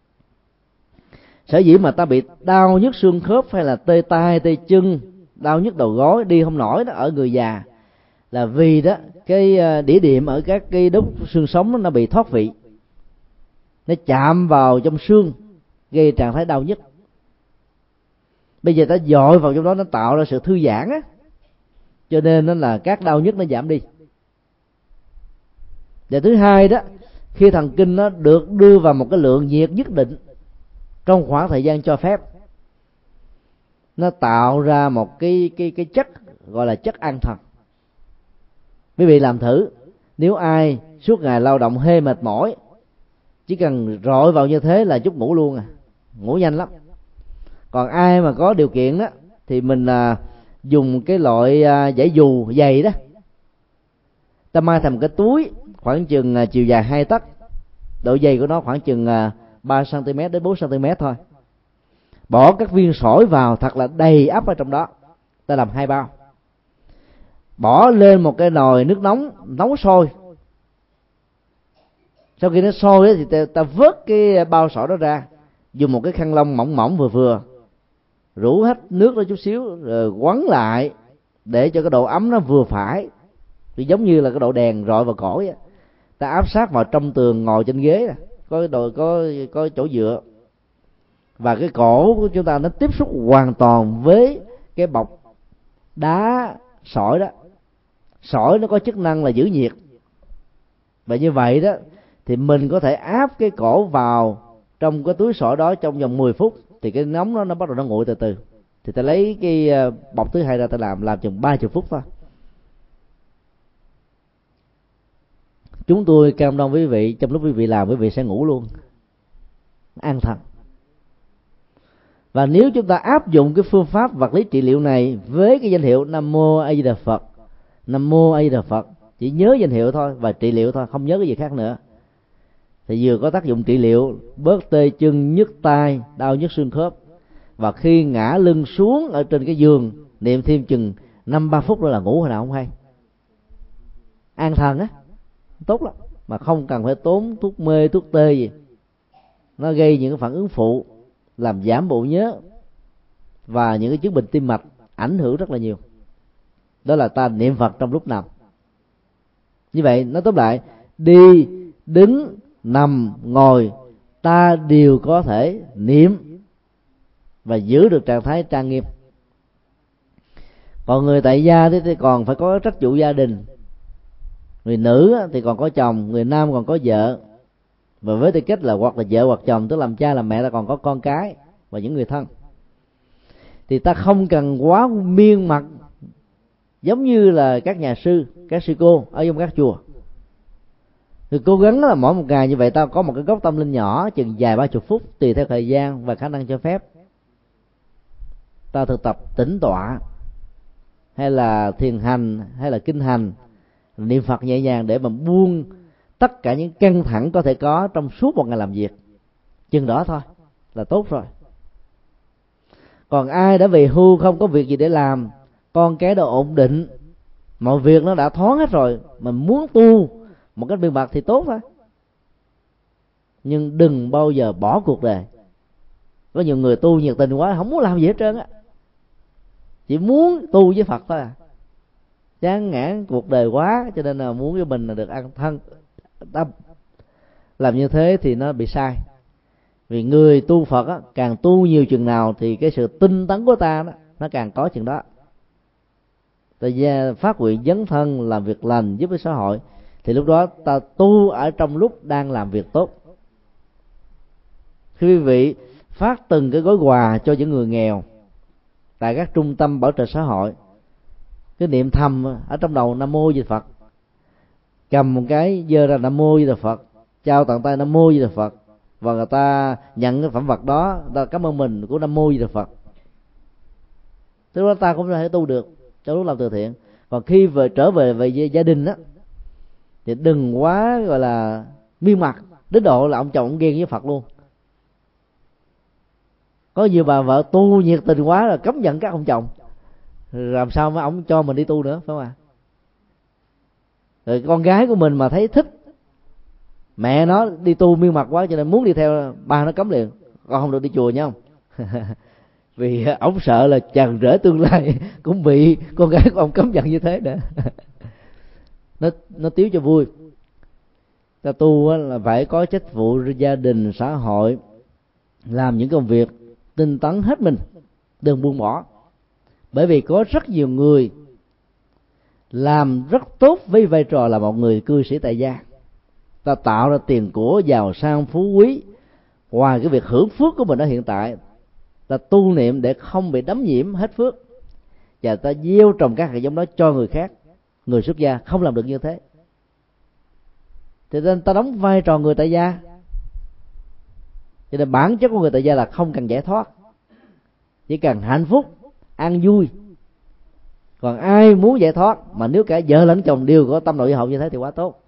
Sở dĩ mà ta bị đau nhức xương khớp hay là tê tay tê chân, đau nhức đầu gối, đi không nổi đó ở người già, là vì đó cái đĩa điểm ở các cái đốt xương sống nó bị thoát vị, nó chạm vào trong xương gây trạng thái đau nhức. Bây giờ ta dội vào trong đó, nó tạo ra sự thư giãn á, cho nên nó là các đau nhức nó giảm đi. Và thứ hai đó, khi thần kinh nó được đưa vào một cái lượng nhiệt nhất định trong khoảng thời gian cho phép, nó tạo ra một cái chất gọi là chất an thần. Quý vị làm thử, nếu ai suốt ngày lao động hê mệt mỏi, chỉ cần rọi vào như thế là chút ngủ luôn à, ngủ nhanh lắm. Còn ai mà có điều kiện đó thì mình dùng cái loại vải dù dày đó, ta mai thành cái túi khoảng chừng chiều dài 2 tấc, độ dày của nó khoảng chừng 3 cm đến 4 cm thôi. Bỏ các viên sỏi vào thật là đầy ắp ở trong đó, ta làm 2 bao. Bỏ lên một cái nồi nước nóng, nấu sôi. Sau khi nó sôi thì ta vớt cái bao sỏi đó ra, dùng một cái khăn lông mỏng mỏng vừa vừa, rủ hết nước đó chút xíu, rồi quấn lại để cho cái độ ấm nó vừa phải, thì giống như là cái độ đèn rọi vào cổ vậy. Ta áp sát vào trong tường, ngồi trên ghế, có chỗ dựa, và cái cổ của chúng ta nó tiếp xúc hoàn toàn với cái bọc đá sỏi đó. Sỏi nó có chức năng là giữ nhiệt, và như vậy đó thì mình có thể áp cái cổ vào trong cái túi sỏi đó trong vòng 10 phút, thì cái nóng nó bắt đầu nó nguội từ từ. Thì ta lấy cái bọc thứ hai ra, ta làm chừng 30 phút thôi. Chúng tôi cam đoan với quý vị, trong lúc quý vị làm, quý vị sẽ ngủ luôn, an thần. Và nếu chúng ta áp dụng cái phương pháp vật lý trị liệu này với cái danh hiệu Nam Mô A Di Đà Phật, Nam Mô A Di Đà Phật, chỉ nhớ danh hiệu thôi và trị liệu thôi, không nhớ cái gì khác nữa, thì vừa có tác dụng trị liệu, bớt tê chân, nhức tay, đau nhức xương khớp. Và khi ngã lưng xuống ở trên cái giường, niệm thêm chừng 5-3 phút nữa là ngủ hồi nào không hay. An thần á, tốt lắm, mà không cần phải tốn thuốc mê, thuốc tê gì. Nó gây những cái phản ứng phụ, làm giảm bộ nhớ và những cái chứng bệnh tim mạch, ảnh hưởng rất là nhiều. Đó là ta niệm Phật trong lúc nằm. Như vậy nói tóm lại, đi, đứng, nằm, ngồi, ta đều có thể niệm và giữ được trạng thái trang nghiêm. Còn người tại gia thì còn phải có trách vụ gia đình. Người nữ thì còn có chồng, người nam còn có vợ, và với tư cách là hoặc là vợ hoặc chồng, tức làm cha làm mẹ, ta còn có con cái và những người thân. Thì ta không cần quá miên mặt giống như là các nhà sư, các sư cô ở trong các chùa. Thì cố gắng là mỗi một ngày như vậy ta có một cái góc tâm linh nhỏ chừng vài 30 phút tùy theo thời gian và khả năng cho phép. Ta thực tập tĩnh tọa hay là thiền hành hay là kinh hành, niệm Phật nhẹ nhàng để mà buông tất cả những căng thẳng có thể có trong suốt một ngày làm việc. Chừng đó thôi là tốt rồi. Còn ai đã về hưu không có việc gì để làm, con cái đã ổn định, mọi việc nó đã thoáng hết rồi, mà muốn tu một cách miên bạc thì tốt thôi. Nhưng đừng bao giờ bỏ cuộc đời. Có nhiều người tu nhiệt tình quá, không muốn làm gì hết trơn á, chỉ muốn tu với Phật thôi à. Chán ngán cuộc đời quá, cho nên là muốn cho mình là được an thân tâm. Làm như thế thì nó bị sai. Vì người tu Phật á, càng tu nhiều chừng nào thì cái sự tinh tấn của ta đó, nó càng có chừng đó. Ta phát nguyện dấn thân làm việc lành giúp với xã hội, thì lúc đó ta tu ở trong lúc đang làm việc tốt. Khi quý vị phát từng cái gói quà cho những người nghèo tại các trung tâm bảo trợ xã hội, cái niệm thầm ở trong đầu Nam Mô Di Đà Phật, cầm một cái giơ ra Nam Mô Di Đà Phật, trao tận tay Nam Mô Di Đà Phật, và người ta nhận cái phẩm vật đó, ta cảm ơn mình của Nam Mô Di Đà Phật. Tức đó ta cũng có thể tu được trong lúc làm từ thiện. Còn khi trở về gia đình á, thì đừng quá gọi là miên mặt đến độ là ông chồng ông ghen với Phật luôn. Có nhiều bà vợ tu nhiệt tình quá là cấm giận các ông chồng, làm sao mà ông cho mình đi tu nữa, phải không ạ? Rồi con gái của mình mà thấy thích mẹ nó đi tu miên mặt quá cho nên muốn đi theo, ba nó cấm liền, con không được đi chùa nha không. Vì ông sợ là chàng rể tương lai cũng bị con gái của ông cấm giận như thế nữa. Nó tiếu cho vui. Ta tu là phải có trách vụ gia đình, xã hội, làm những công việc tinh tấn hết mình, đừng buông bỏ. Bởi vì có rất nhiều người làm rất tốt với vai trò là một người cư sĩ tại gia. Ta tạo ra tiền của giàu sang phú quý, ngoài cái việc hưởng phước của mình ở hiện tại, ta tu niệm để không bị đắm nhiễm hết phước, và ta gieo trồng các hạt giống đó cho người khác. Người xuất gia không làm được như thế, cho nên ta đóng vai trò người tại gia. Cho nên bản chất của người tại gia là không cần giải thoát, chỉ cần hạnh phúc, an vui. Còn ai muốn giải thoát mà nếu cả vợ lẫn chồng đều có tâm nội hậu như thế thì quá tốt.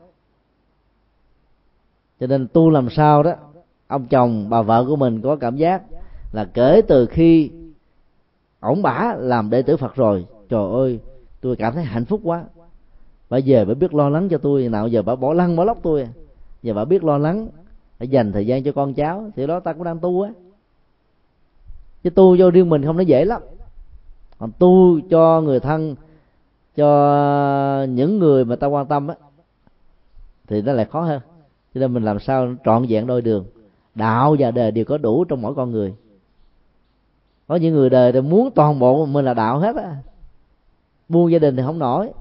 Cho nên tu làm sao đó ông chồng bà vợ của mình có cảm giác là kể từ khi ổng bả làm đệ tử Phật rồi, trời ơi tôi cảm thấy hạnh phúc quá, bà về bà biết lo lắng cho tôi, nào giờ bà bỏ lăn bỏ lóc tôi, giờ bà biết lo lắng, phải dành thời gian cho con cháu, thì đó ta cũng đang tu á. Chứ tu cho riêng mình không nó dễ lắm, còn tu cho người thân, cho những người mà ta quan tâm á, thì nó lại khó hơn. Cho nên mình làm sao trọn vẹn đôi đường, đạo và đời đều có đủ trong mỗi con người. Có những người đời thì muốn toàn bộ mình là đạo hết á, buông gia đình thì không nổi.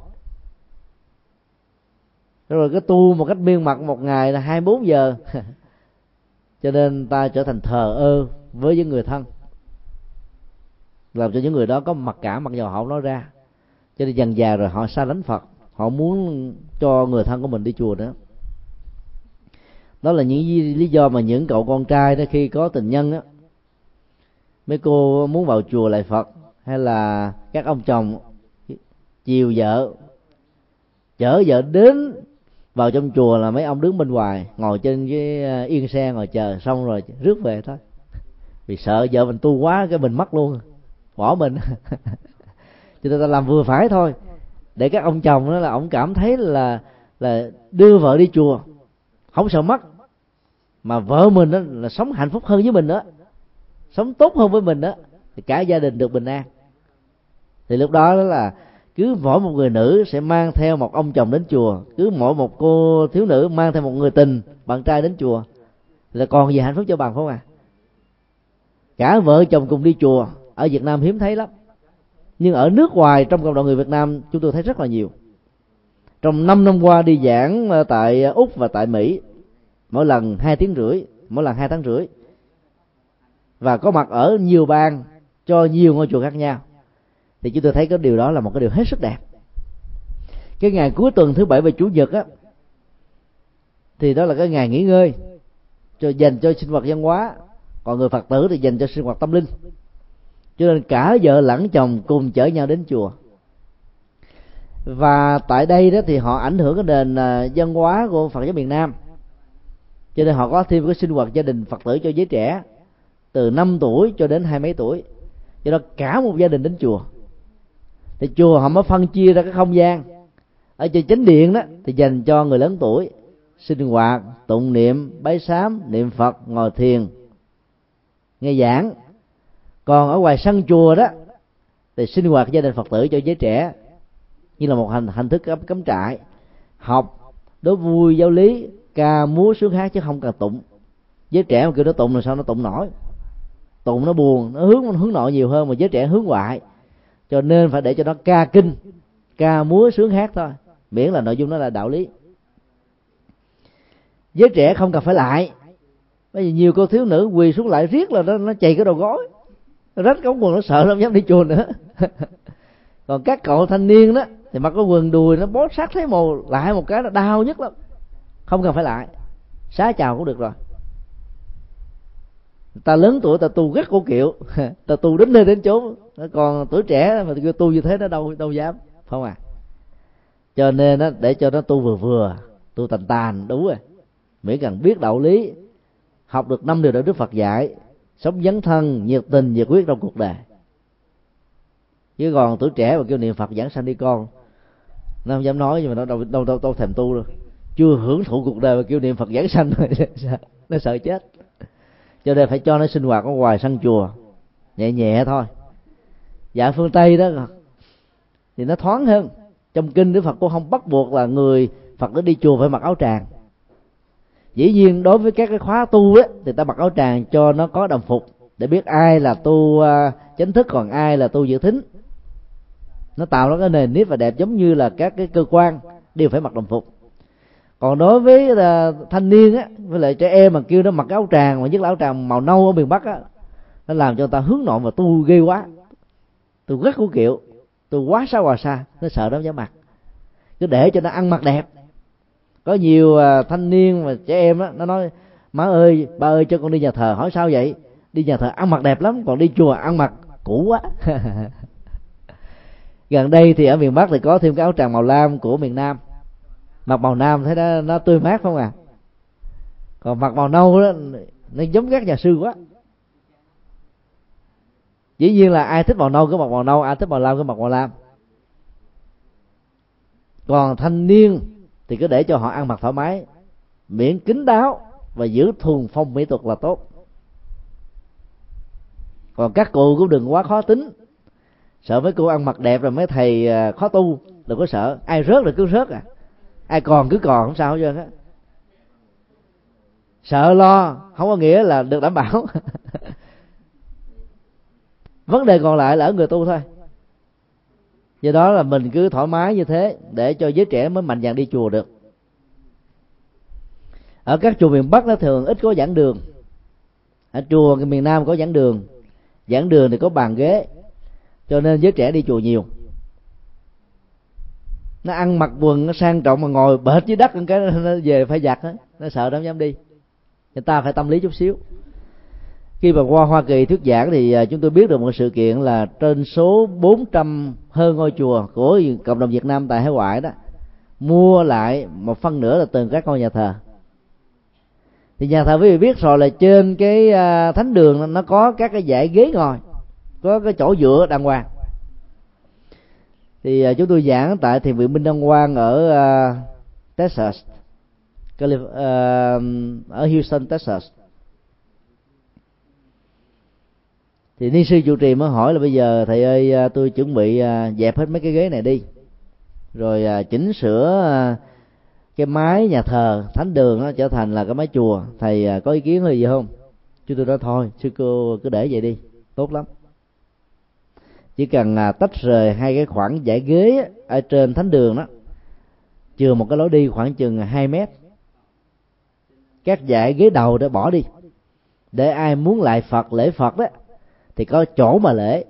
Rồi cái tu một cách miên mật một ngày là 24 giờ. Cho nên ta trở thành thờ ơ với những người thân, làm cho những người đó có mặc cảm mặc dù họ không nói ra. Cho nên dần dà rồi họ xa lánh Phật, họ muốn cho người thân của mình đi chùa nữa. Đó là những lý do mà những cậu con trai đó khi có tình nhân á, mấy cô muốn vào chùa lại Phật, hay là các ông chồng chiều vợ, chở vợ đến vào trong chùa là mấy ông đứng bên ngoài, ngồi trên cái yên xe ngồi chờ, xong rồi rước về thôi. Vì sợ vợ mình tu quá cái mình mất luôn, bỏ mình. Cho nên ta làm vừa phải thôi, để các ông chồng đó là ông cảm thấy là đưa vợ đi chùa không sợ mất, mà vợ mình đó là sống hạnh phúc hơn với mình đó, sống tốt hơn với mình đó, thì cả gia đình được bình an. Thì lúc đó là cứ mỗi một người nữ sẽ mang theo một ông chồng đến chùa, cứ mỗi một cô thiếu nữ mang theo một người tình bạn trai đến chùa, là còn gì hạnh phúc cho bằng không à. cả vợ chồng cùng đi chùa ở Việt Nam hiếm thấy lắm, nhưng ở nước ngoài trong cộng đồng người Việt Nam chúng tôi thấy rất là nhiều. Trong 5 năm qua đi giảng tại Úc và tại Mỹ, mỗi lần 2 tiếng rưỡi, mỗi lần 2 tháng rưỡi, và có mặt ở nhiều bang cho nhiều ngôi chùa khác nhau, thì chúng tôi thấy cái điều đó là một cái điều hết sức đẹp. Cái ngày cuối tuần thứ Bảy và Chủ nhật á, thì đó là cái ngày nghỉ ngơi dành cho sinh hoạt văn hóa, còn người Phật tử thì dành cho sinh hoạt tâm linh. Cho nên cả vợ lẫn chồng cùng chở nhau đến chùa. Và tại đây đó thì họ ảnh hưởng cái nền văn hóa của Phật giáo miền Nam, cho nên họ có thêm cái sinh hoạt gia đình Phật tử cho giới trẻ từ 5 tuổi cho đến 20 mấy tuổi. Do đó cả một gia đình đến chùa, thì chùa họ mới phân chia ra cái không gian. Ở trên chánh điện đó thì dành cho người lớn tuổi sinh hoạt, tụng niệm, bái sám, niệm Phật, ngồi thiền, nghe giảng. Còn ở ngoài sân chùa đó thì sinh hoạt gia đình Phật tử cho giới trẻ, như là một hình thức cắm trại, học, đố vui, giáo lý, ca múa sướng hát, chứ không cần tụng. Giới trẻ mà kêu nó tụng là sao nó tụng nổi, tụng nó buồn, nó hướng nội nhiều hơn, mà giới trẻ hướng ngoại, cho nên phải để cho nó ca kinh, ca múa sướng hát thôi, miễn là nội dung nó là đạo lý. Giới trẻ không cần phải lại, bởi vì nhiều cô thiếu nữ quỳ xuống lại riết là nó chày cái đầu gối, nó rách cái quần, nó sợ, nó không dám đi chùa nữa. Còn các cậu thanh niên đó thì mặc cái quần đùi nó bó sát thấy mồ, lại một cái nó đau nhất lắm, không cần phải lại, xá chào cũng được rồi. Ta lớn tuổi ta tu rất cổ kiệu, ta tu đến nơi đến chốn, còn tuổi trẻ mà kêu tu như thế nó đâu dám, không à. Cho nên đó, để cho nó tu vừa vừa, tu tàn đúng rồi, miễn cần biết đạo lý, học được 5 điều đạo Đức Phật dạy, sống dấn thân, nhiệt tình, nhiệt huyết trong cuộc đời. Chứ còn tuổi trẻ mà kêu niệm Phật giảng sanh đi con, nó không dám nói, nhưng mà nó đâu thèm tu đâu, chưa hưởng thụ cuộc đời mà kêu niệm Phật giảng sanh rồi nó sợ chết. Cho nên phải cho nó sinh hoạt ở ngoài sân chùa nhẹ nhẹ thôi. Dạ phương Tây đó thì nó thoáng hơn. Trong kinh Đức Phật cũng không bắt buộc là người Phật nó đi chùa phải mặc áo tràng. Dĩ nhiên đối với các cái khóa tu á thì ta mặc áo tràng cho nó có đồng phục, để biết ai là tu chánh thức, còn ai là tu dự thính. Nó tạo ra cái nền nếp và đẹp, giống như là các cái cơ quan đều phải mặc đồng phục. Còn đối với thanh niên á, với lại trẻ em mà kêu nó mặc áo tràng, mà nhất là áo tràng màu nâu ở miền Bắc á, nó làm cho người ta hướng nội và tu ghê quá, tu rất cổ kiệu, tu quá xa hòa xa, nó sợ nó không dám mặc. Cứ để cho nó ăn mặc đẹp. Có nhiều thanh niên và trẻ em á, nó nói: má ơi, ba ơi, cho con đi nhà thờ. Hỏi sao vậy? Đi nhà thờ ăn mặc đẹp lắm, còn đi chùa ăn mặc cũ quá. Gần đây thì ở miền Bắc thì có thêm cái áo tràng màu lam của miền Nam. Mặc màu nam thấy nó tươi mát không à. Còn mặc màu nâu đó nó giống các nhà sư quá. Dĩ nhiên là ai thích màu nâu cứ mặc màu nâu, ai thích màu lam cứ mặc màu lam. Còn thanh niên thì cứ để cho họ ăn mặc thoải mái, miễn kín đáo và giữ thuần phong mỹ tục là tốt. Còn các cụ cũng đừng quá khó tính, sợ mấy cô ăn mặc đẹp rồi mấy thầy khó tu. Đừng có sợ, ai rớt là cứ rớt à, ai còn cứ còn, không sao hết trơn á. Sợ lo không có nghĩa là được đảm bảo. Vấn đề còn lại là ở người tu thôi. Do đó là mình cứ thoải mái như thế để cho giới trẻ mới mạnh dạn đi chùa được. Ở các chùa miền Bắc nó thường ít có giảng đường. Ở chùa miền Nam có giảng đường thì có bàn ghế, cho nên giới trẻ đi chùa nhiều. Nó ăn mặc quần nó sang trọng mà ngồi bệt dưới đất cái nó về phải giặt á, nó sợ nó không dám đi. Người ta phải tâm lý chút xíu. Khi mà qua Hoa Kỳ thuyết giảng thì chúng tôi biết được một sự kiện là trên số 400 hơn ngôi chùa của cộng đồng Việt Nam tại hải ngoại đó mua lại một phân nửa là từng các ngôi nhà thờ. Thì nhà thờ quý vị biết rồi là trên cái thánh đường nó có các cái dãy ghế ngồi, có cái chỗ dựa đàng hoàng. Thì chúng tôi giảng tại thiền viện Minh Đăng Quang ở Texas, ở Houston, Texas. Thì ni sư trụ trì mới hỏi là: bây giờ thầy ơi, tôi chuẩn bị dẹp hết mấy cái ghế này đi, rồi chỉnh sửa cái mái nhà thờ thánh đường nó trở thành là cái mái chùa, thầy có ý kiến gì không? Chúng tôi nói thôi sư cô cứ để vậy đi, tốt lắm. Chỉ cần tách rời hai cái khoảng dãy ghế ở trên thánh đường đó, chừa một cái lối đi khoảng chừng 2 mét, các dãy ghế đầu để bỏ đi, để ai muốn lại Phật lễ Phật đó thì có chỗ mà lễ.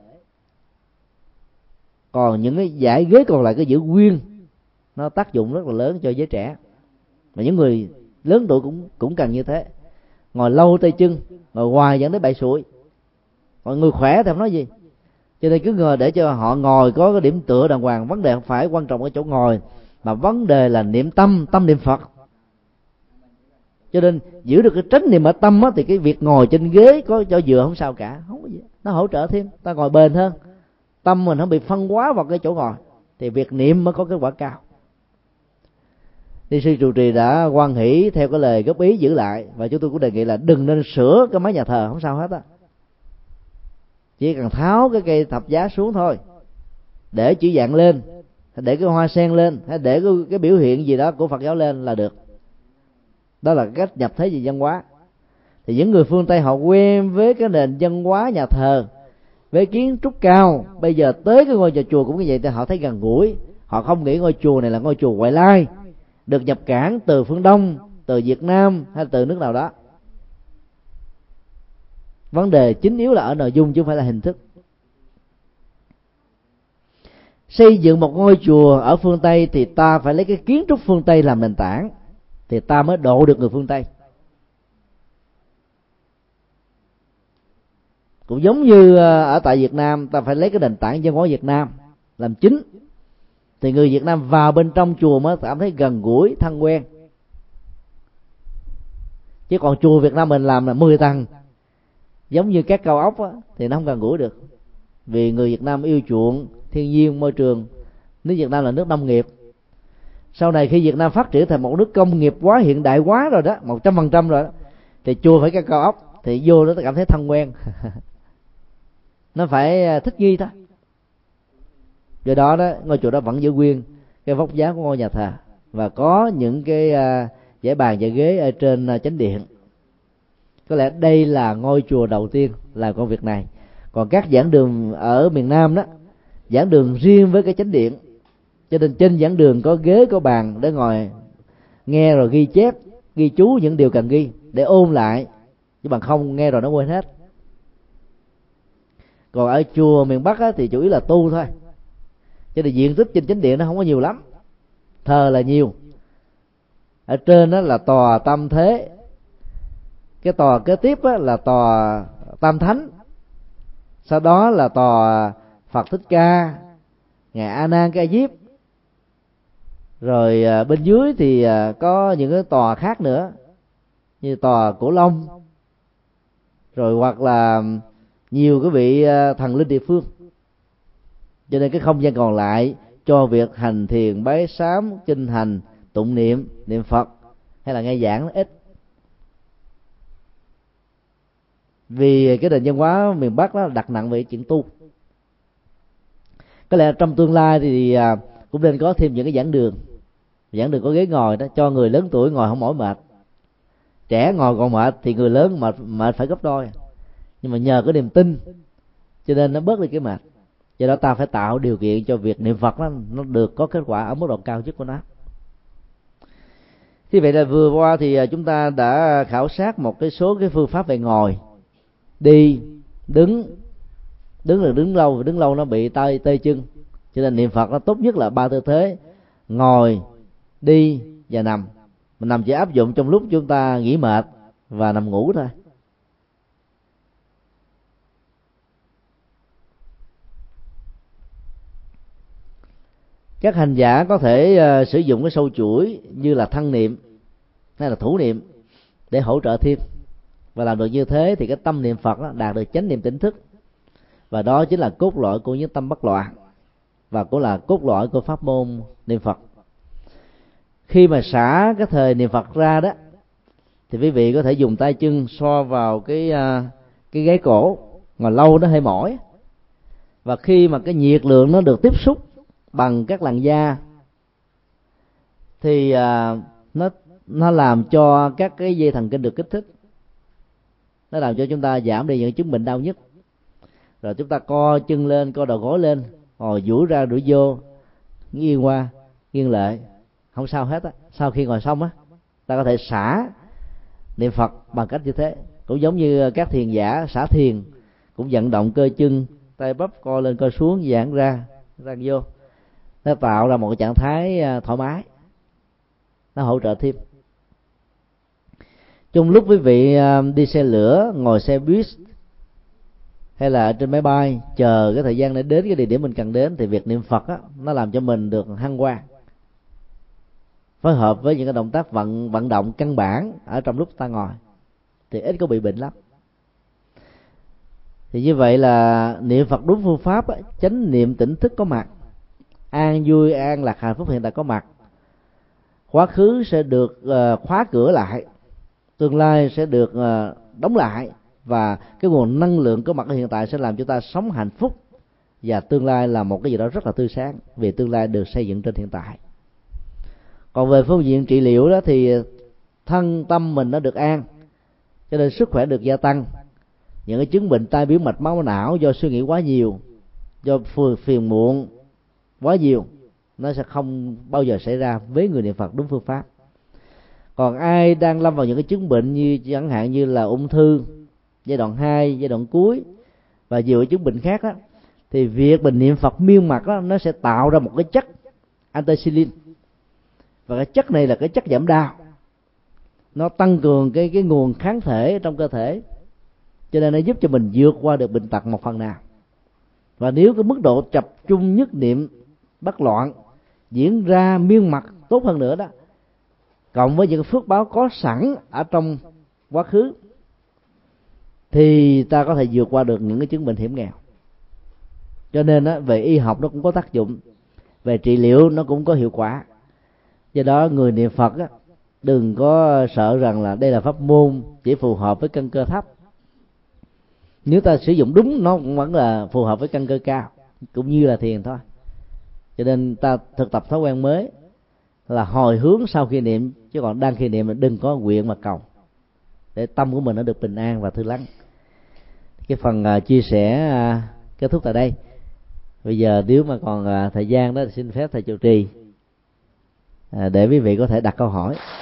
Còn những cái dãy ghế còn lại cứ giữ nguyên, nó tác dụng rất là lớn cho giới trẻ, mà những người lớn tuổi cũng cần như thế. Ngồi lâu tay chân, ngồi hoài dẫn đến bại sụi. Mọi người khỏe thì không nói gì, cho nên cứ ngồi để cho họ ngồi có cái điểm tựa đàng hoàng. Vấn đề không phải quan trọng ở chỗ ngồi, mà vấn đề là niệm tâm niệm Phật. Cho nên giữ được cái chánh niệm ở tâm á, thì cái việc ngồi trên ghế có cho dựa không sao cả, không có gì. Nó hỗ trợ thêm, ta ngồi bền hơn, tâm mình không bị phân hóa vào cái chỗ ngồi, thì việc niệm mới có kết quả cao. Ni sư trụ trì đã hoan hỷ theo cái lời góp ý giữ lại, và chúng tôi cũng đề nghị là đừng nên sửa cái mái nhà thờ, không sao hết á, chỉ cần tháo cái cây thập giá xuống thôi, để chữ dạng lên, để cái hoa sen lên, hay để cái biểu hiện gì đó của Phật giáo lên là được. Đó là cách nhập thế về văn hóa. Thì những người phương Tây họ quen với cái nền văn hóa nhà thờ, với kiến trúc cao, bây giờ tới cái ngôi nhà chùa cũng như vậy, thì họ thấy gần gũi. Họ không nghĩ ngôi chùa này là ngôi chùa ngoại lai, được nhập cảng từ phương Đông, từ Việt Nam hay từ nước nào đó. Vấn đề chính yếu là ở nội dung chứ không phải là hình thức. Xây dựng một ngôi chùa ở phương Tây thì ta phải lấy cái kiến trúc phương Tây làm nền tảng, thì ta mới độ được người phương Tây. Cũng giống như ở tại Việt Nam, ta phải lấy cái nền tảng văn hóa Việt Nam làm chính, thì người Việt Nam vào bên trong chùa mới cảm thấy gần gũi, thân quen. Chứ còn chùa Việt Nam mình làm là 10 tầng, giống như các cao ốc á, thì nó không gần gũi được. Vì người Việt Nam yêu chuộng thiên nhiên, môi trường. Nước Việt Nam là nước nông nghiệp. Sau này khi Việt Nam phát triển thành một nước công nghiệp hóa, hiện đại hóa rồi đó, 100% rồi đó, thì chùa phải các cao ốc, thì vô đó cảm thấy thân quen. Nó phải thích nghi thôi. Do đó ngôi chùa đó vẫn giữ nguyên cái vóc dáng của ngôi nhà thờ, và có những cái dãy bàn dãy ghế ở trên chánh điện. Có lẽ đây là ngôi chùa đầu tiên làm công việc này. Còn các giảng đường ở miền Nam đó, giảng đường riêng với cái chánh điện, cho nên trên giảng đường có ghế có bàn để ngồi nghe rồi ghi chép, ghi chú những điều cần ghi để ôn lại, chứ bằng không nghe rồi nó quên hết. Còn ở chùa miền Bắc á, thì chủ yếu là tu thôi, cho nên diện tích trên chánh điện nó không có nhiều lắm, thờ là nhiều. Ở trên đó là tòa Tam Thế, cái tòa kế tiếp á, là tòa Tam Thánh, sau đó là tòa Phật Thích Ca, ngài A Nan Ca Diếp, rồi bên dưới thì có những cái tòa khác nữa, như tòa Cổ Long, rồi hoặc là nhiều cái vị thần linh địa phương. Cho nên cái không gian còn lại cho việc hành thiền, bái sám, kinh hành, tụng niệm, niệm Phật hay là nghe giảng nó ít. Vì cái nền văn hóa miền Bắc đó đặt nặng về chuyện tu. Có lẽ trong tương lai thì cũng nên có thêm những cái giảng đường có ghế ngồi đó, cho người lớn tuổi ngồi không mỏi mệt. Trẻ ngồi còn mệt thì người lớn mệt phải gấp đôi. Nhưng mà nhờ cái niềm tin cho nên nó bớt đi cái mệt. Do đó ta phải tạo điều kiện cho việc niệm Phật nó được có kết quả ở mức độ cao nhất của nó. Như vậy là vừa qua thì chúng ta đã khảo sát một cái số cái phương pháp về ngồi, đi, đứng là đứng lâu nó bị tê chân, cho nên niệm Phật nó tốt nhất là 3 tư thế: ngồi, đi và nằm. Mình nằm chỉ áp dụng trong lúc chúng ta nghỉ mệt và nằm ngủ thôi. Các hành giả có thể sử dụng cái sâu chuỗi như là thân niệm hay là thủ niệm để hỗ trợ thêm, và làm được như thế thì cái tâm niệm Phật đạt được chánh niệm tỉnh thức, và đó chính là cốt lõi của những tâm bất loạn, và cũng là cốt lõi của pháp môn niệm Phật. Khi mà xả cái thời niệm Phật ra đó, thì quý vị có thể dùng tay chân xoa vào cái gáy cổ, ngồi lâu nó hơi mỏi, và khi mà cái nhiệt lượng nó được tiếp xúc bằng các làn da thì nó làm cho các cái dây thần kinh được kích thích, nó làm cho chúng ta giảm đi những chứng bệnh đau nhức. Rồi chúng ta co chân lên, co đầu gối lên, ngồi duỗi ra duỗi vô, nghiêng qua nghiêng lại, không sao hết á. Sau khi ngồi xong á, ta có thể xả niệm Phật bằng cách như thế. Cũng giống như các thiền giả xả thiền, cũng vận động cơ chân, tay bắp co lên co xuống, giãn ra ra vô, nó tạo ra một cái trạng thái thoải mái, nó hỗ trợ thêm. Trong lúc quý vị đi xe lửa, ngồi xe buýt hay là trên máy bay chờ cái thời gian để đến cái địa điểm mình cần đến, thì việc niệm Phật á, nó làm cho mình được hăng hoan, phối hợp với những cái động tác vận động căn bản ở trong lúc ta ngồi thì ít có bị bệnh lắm. Thì như vậy là niệm Phật đúng phương pháp á, chánh niệm tỉnh thức có mặt, an vui an lạc hạnh phúc hiện tại có mặt, quá khứ sẽ được khóa cửa lại, tương lai sẽ được đóng lại, và cái nguồn năng lượng có mặt ở hiện tại sẽ làm cho ta sống hạnh phúc, và tương lai là một cái gì đó rất là tươi sáng, vì tương lai được xây dựng trên hiện tại. Còn về phương diện trị liệu đó thì thân tâm mình nó được an, cho nên sức khỏe được gia tăng. Những cái chứng bệnh tai biến mạch máu não do suy nghĩ quá nhiều, do phiền muộn quá nhiều, nó sẽ không bao giờ xảy ra với người niệm Phật đúng phương pháp. Còn ai đang lâm vào những cái chứng bệnh như chẳng hạn như là ung thư giai đoạn 2, giai đoạn cuối và nhiều cái chứng bệnh khác đó, thì việc mình niệm Phật miên mật đó, nó sẽ tạo ra một cái chất anthocyanin, và cái chất này là cái chất giảm đau, nó tăng cường cái nguồn kháng thể trong cơ thể, cho nên nó giúp cho mình vượt qua được bệnh tật một phần nào. Và nếu cái mức độ tập trung nhất niệm bất loạn diễn ra miên mật tốt hơn nữa đó, cộng với những phước báo có sẵn ở trong quá khứ, thì ta có thể vượt qua được những cái chứng bệnh hiểm nghèo. Cho nên á, về y học nó cũng có tác dụng, về trị liệu nó cũng có hiệu quả. Do đó người niệm Phật á, đừng có sợ rằng là đây là pháp môn chỉ phù hợp với căn cơ thấp. Nếu ta sử dụng đúng, nó cũng vẫn là phù hợp với căn cơ cao, cũng như là thiền thôi. Cho nên ta thực tập thói quen mới là hồi hướng sau khi niệm, chứ còn đang khi niệm là đừng có nguyện mà cầu, để tâm của mình nó được bình an và thư lắng. Cái phần chia sẻ kết thúc tại đây. Bây giờ nếu mà còn thời gian đó thì xin phép thầy trụ trì để quý vị có thể đặt câu hỏi.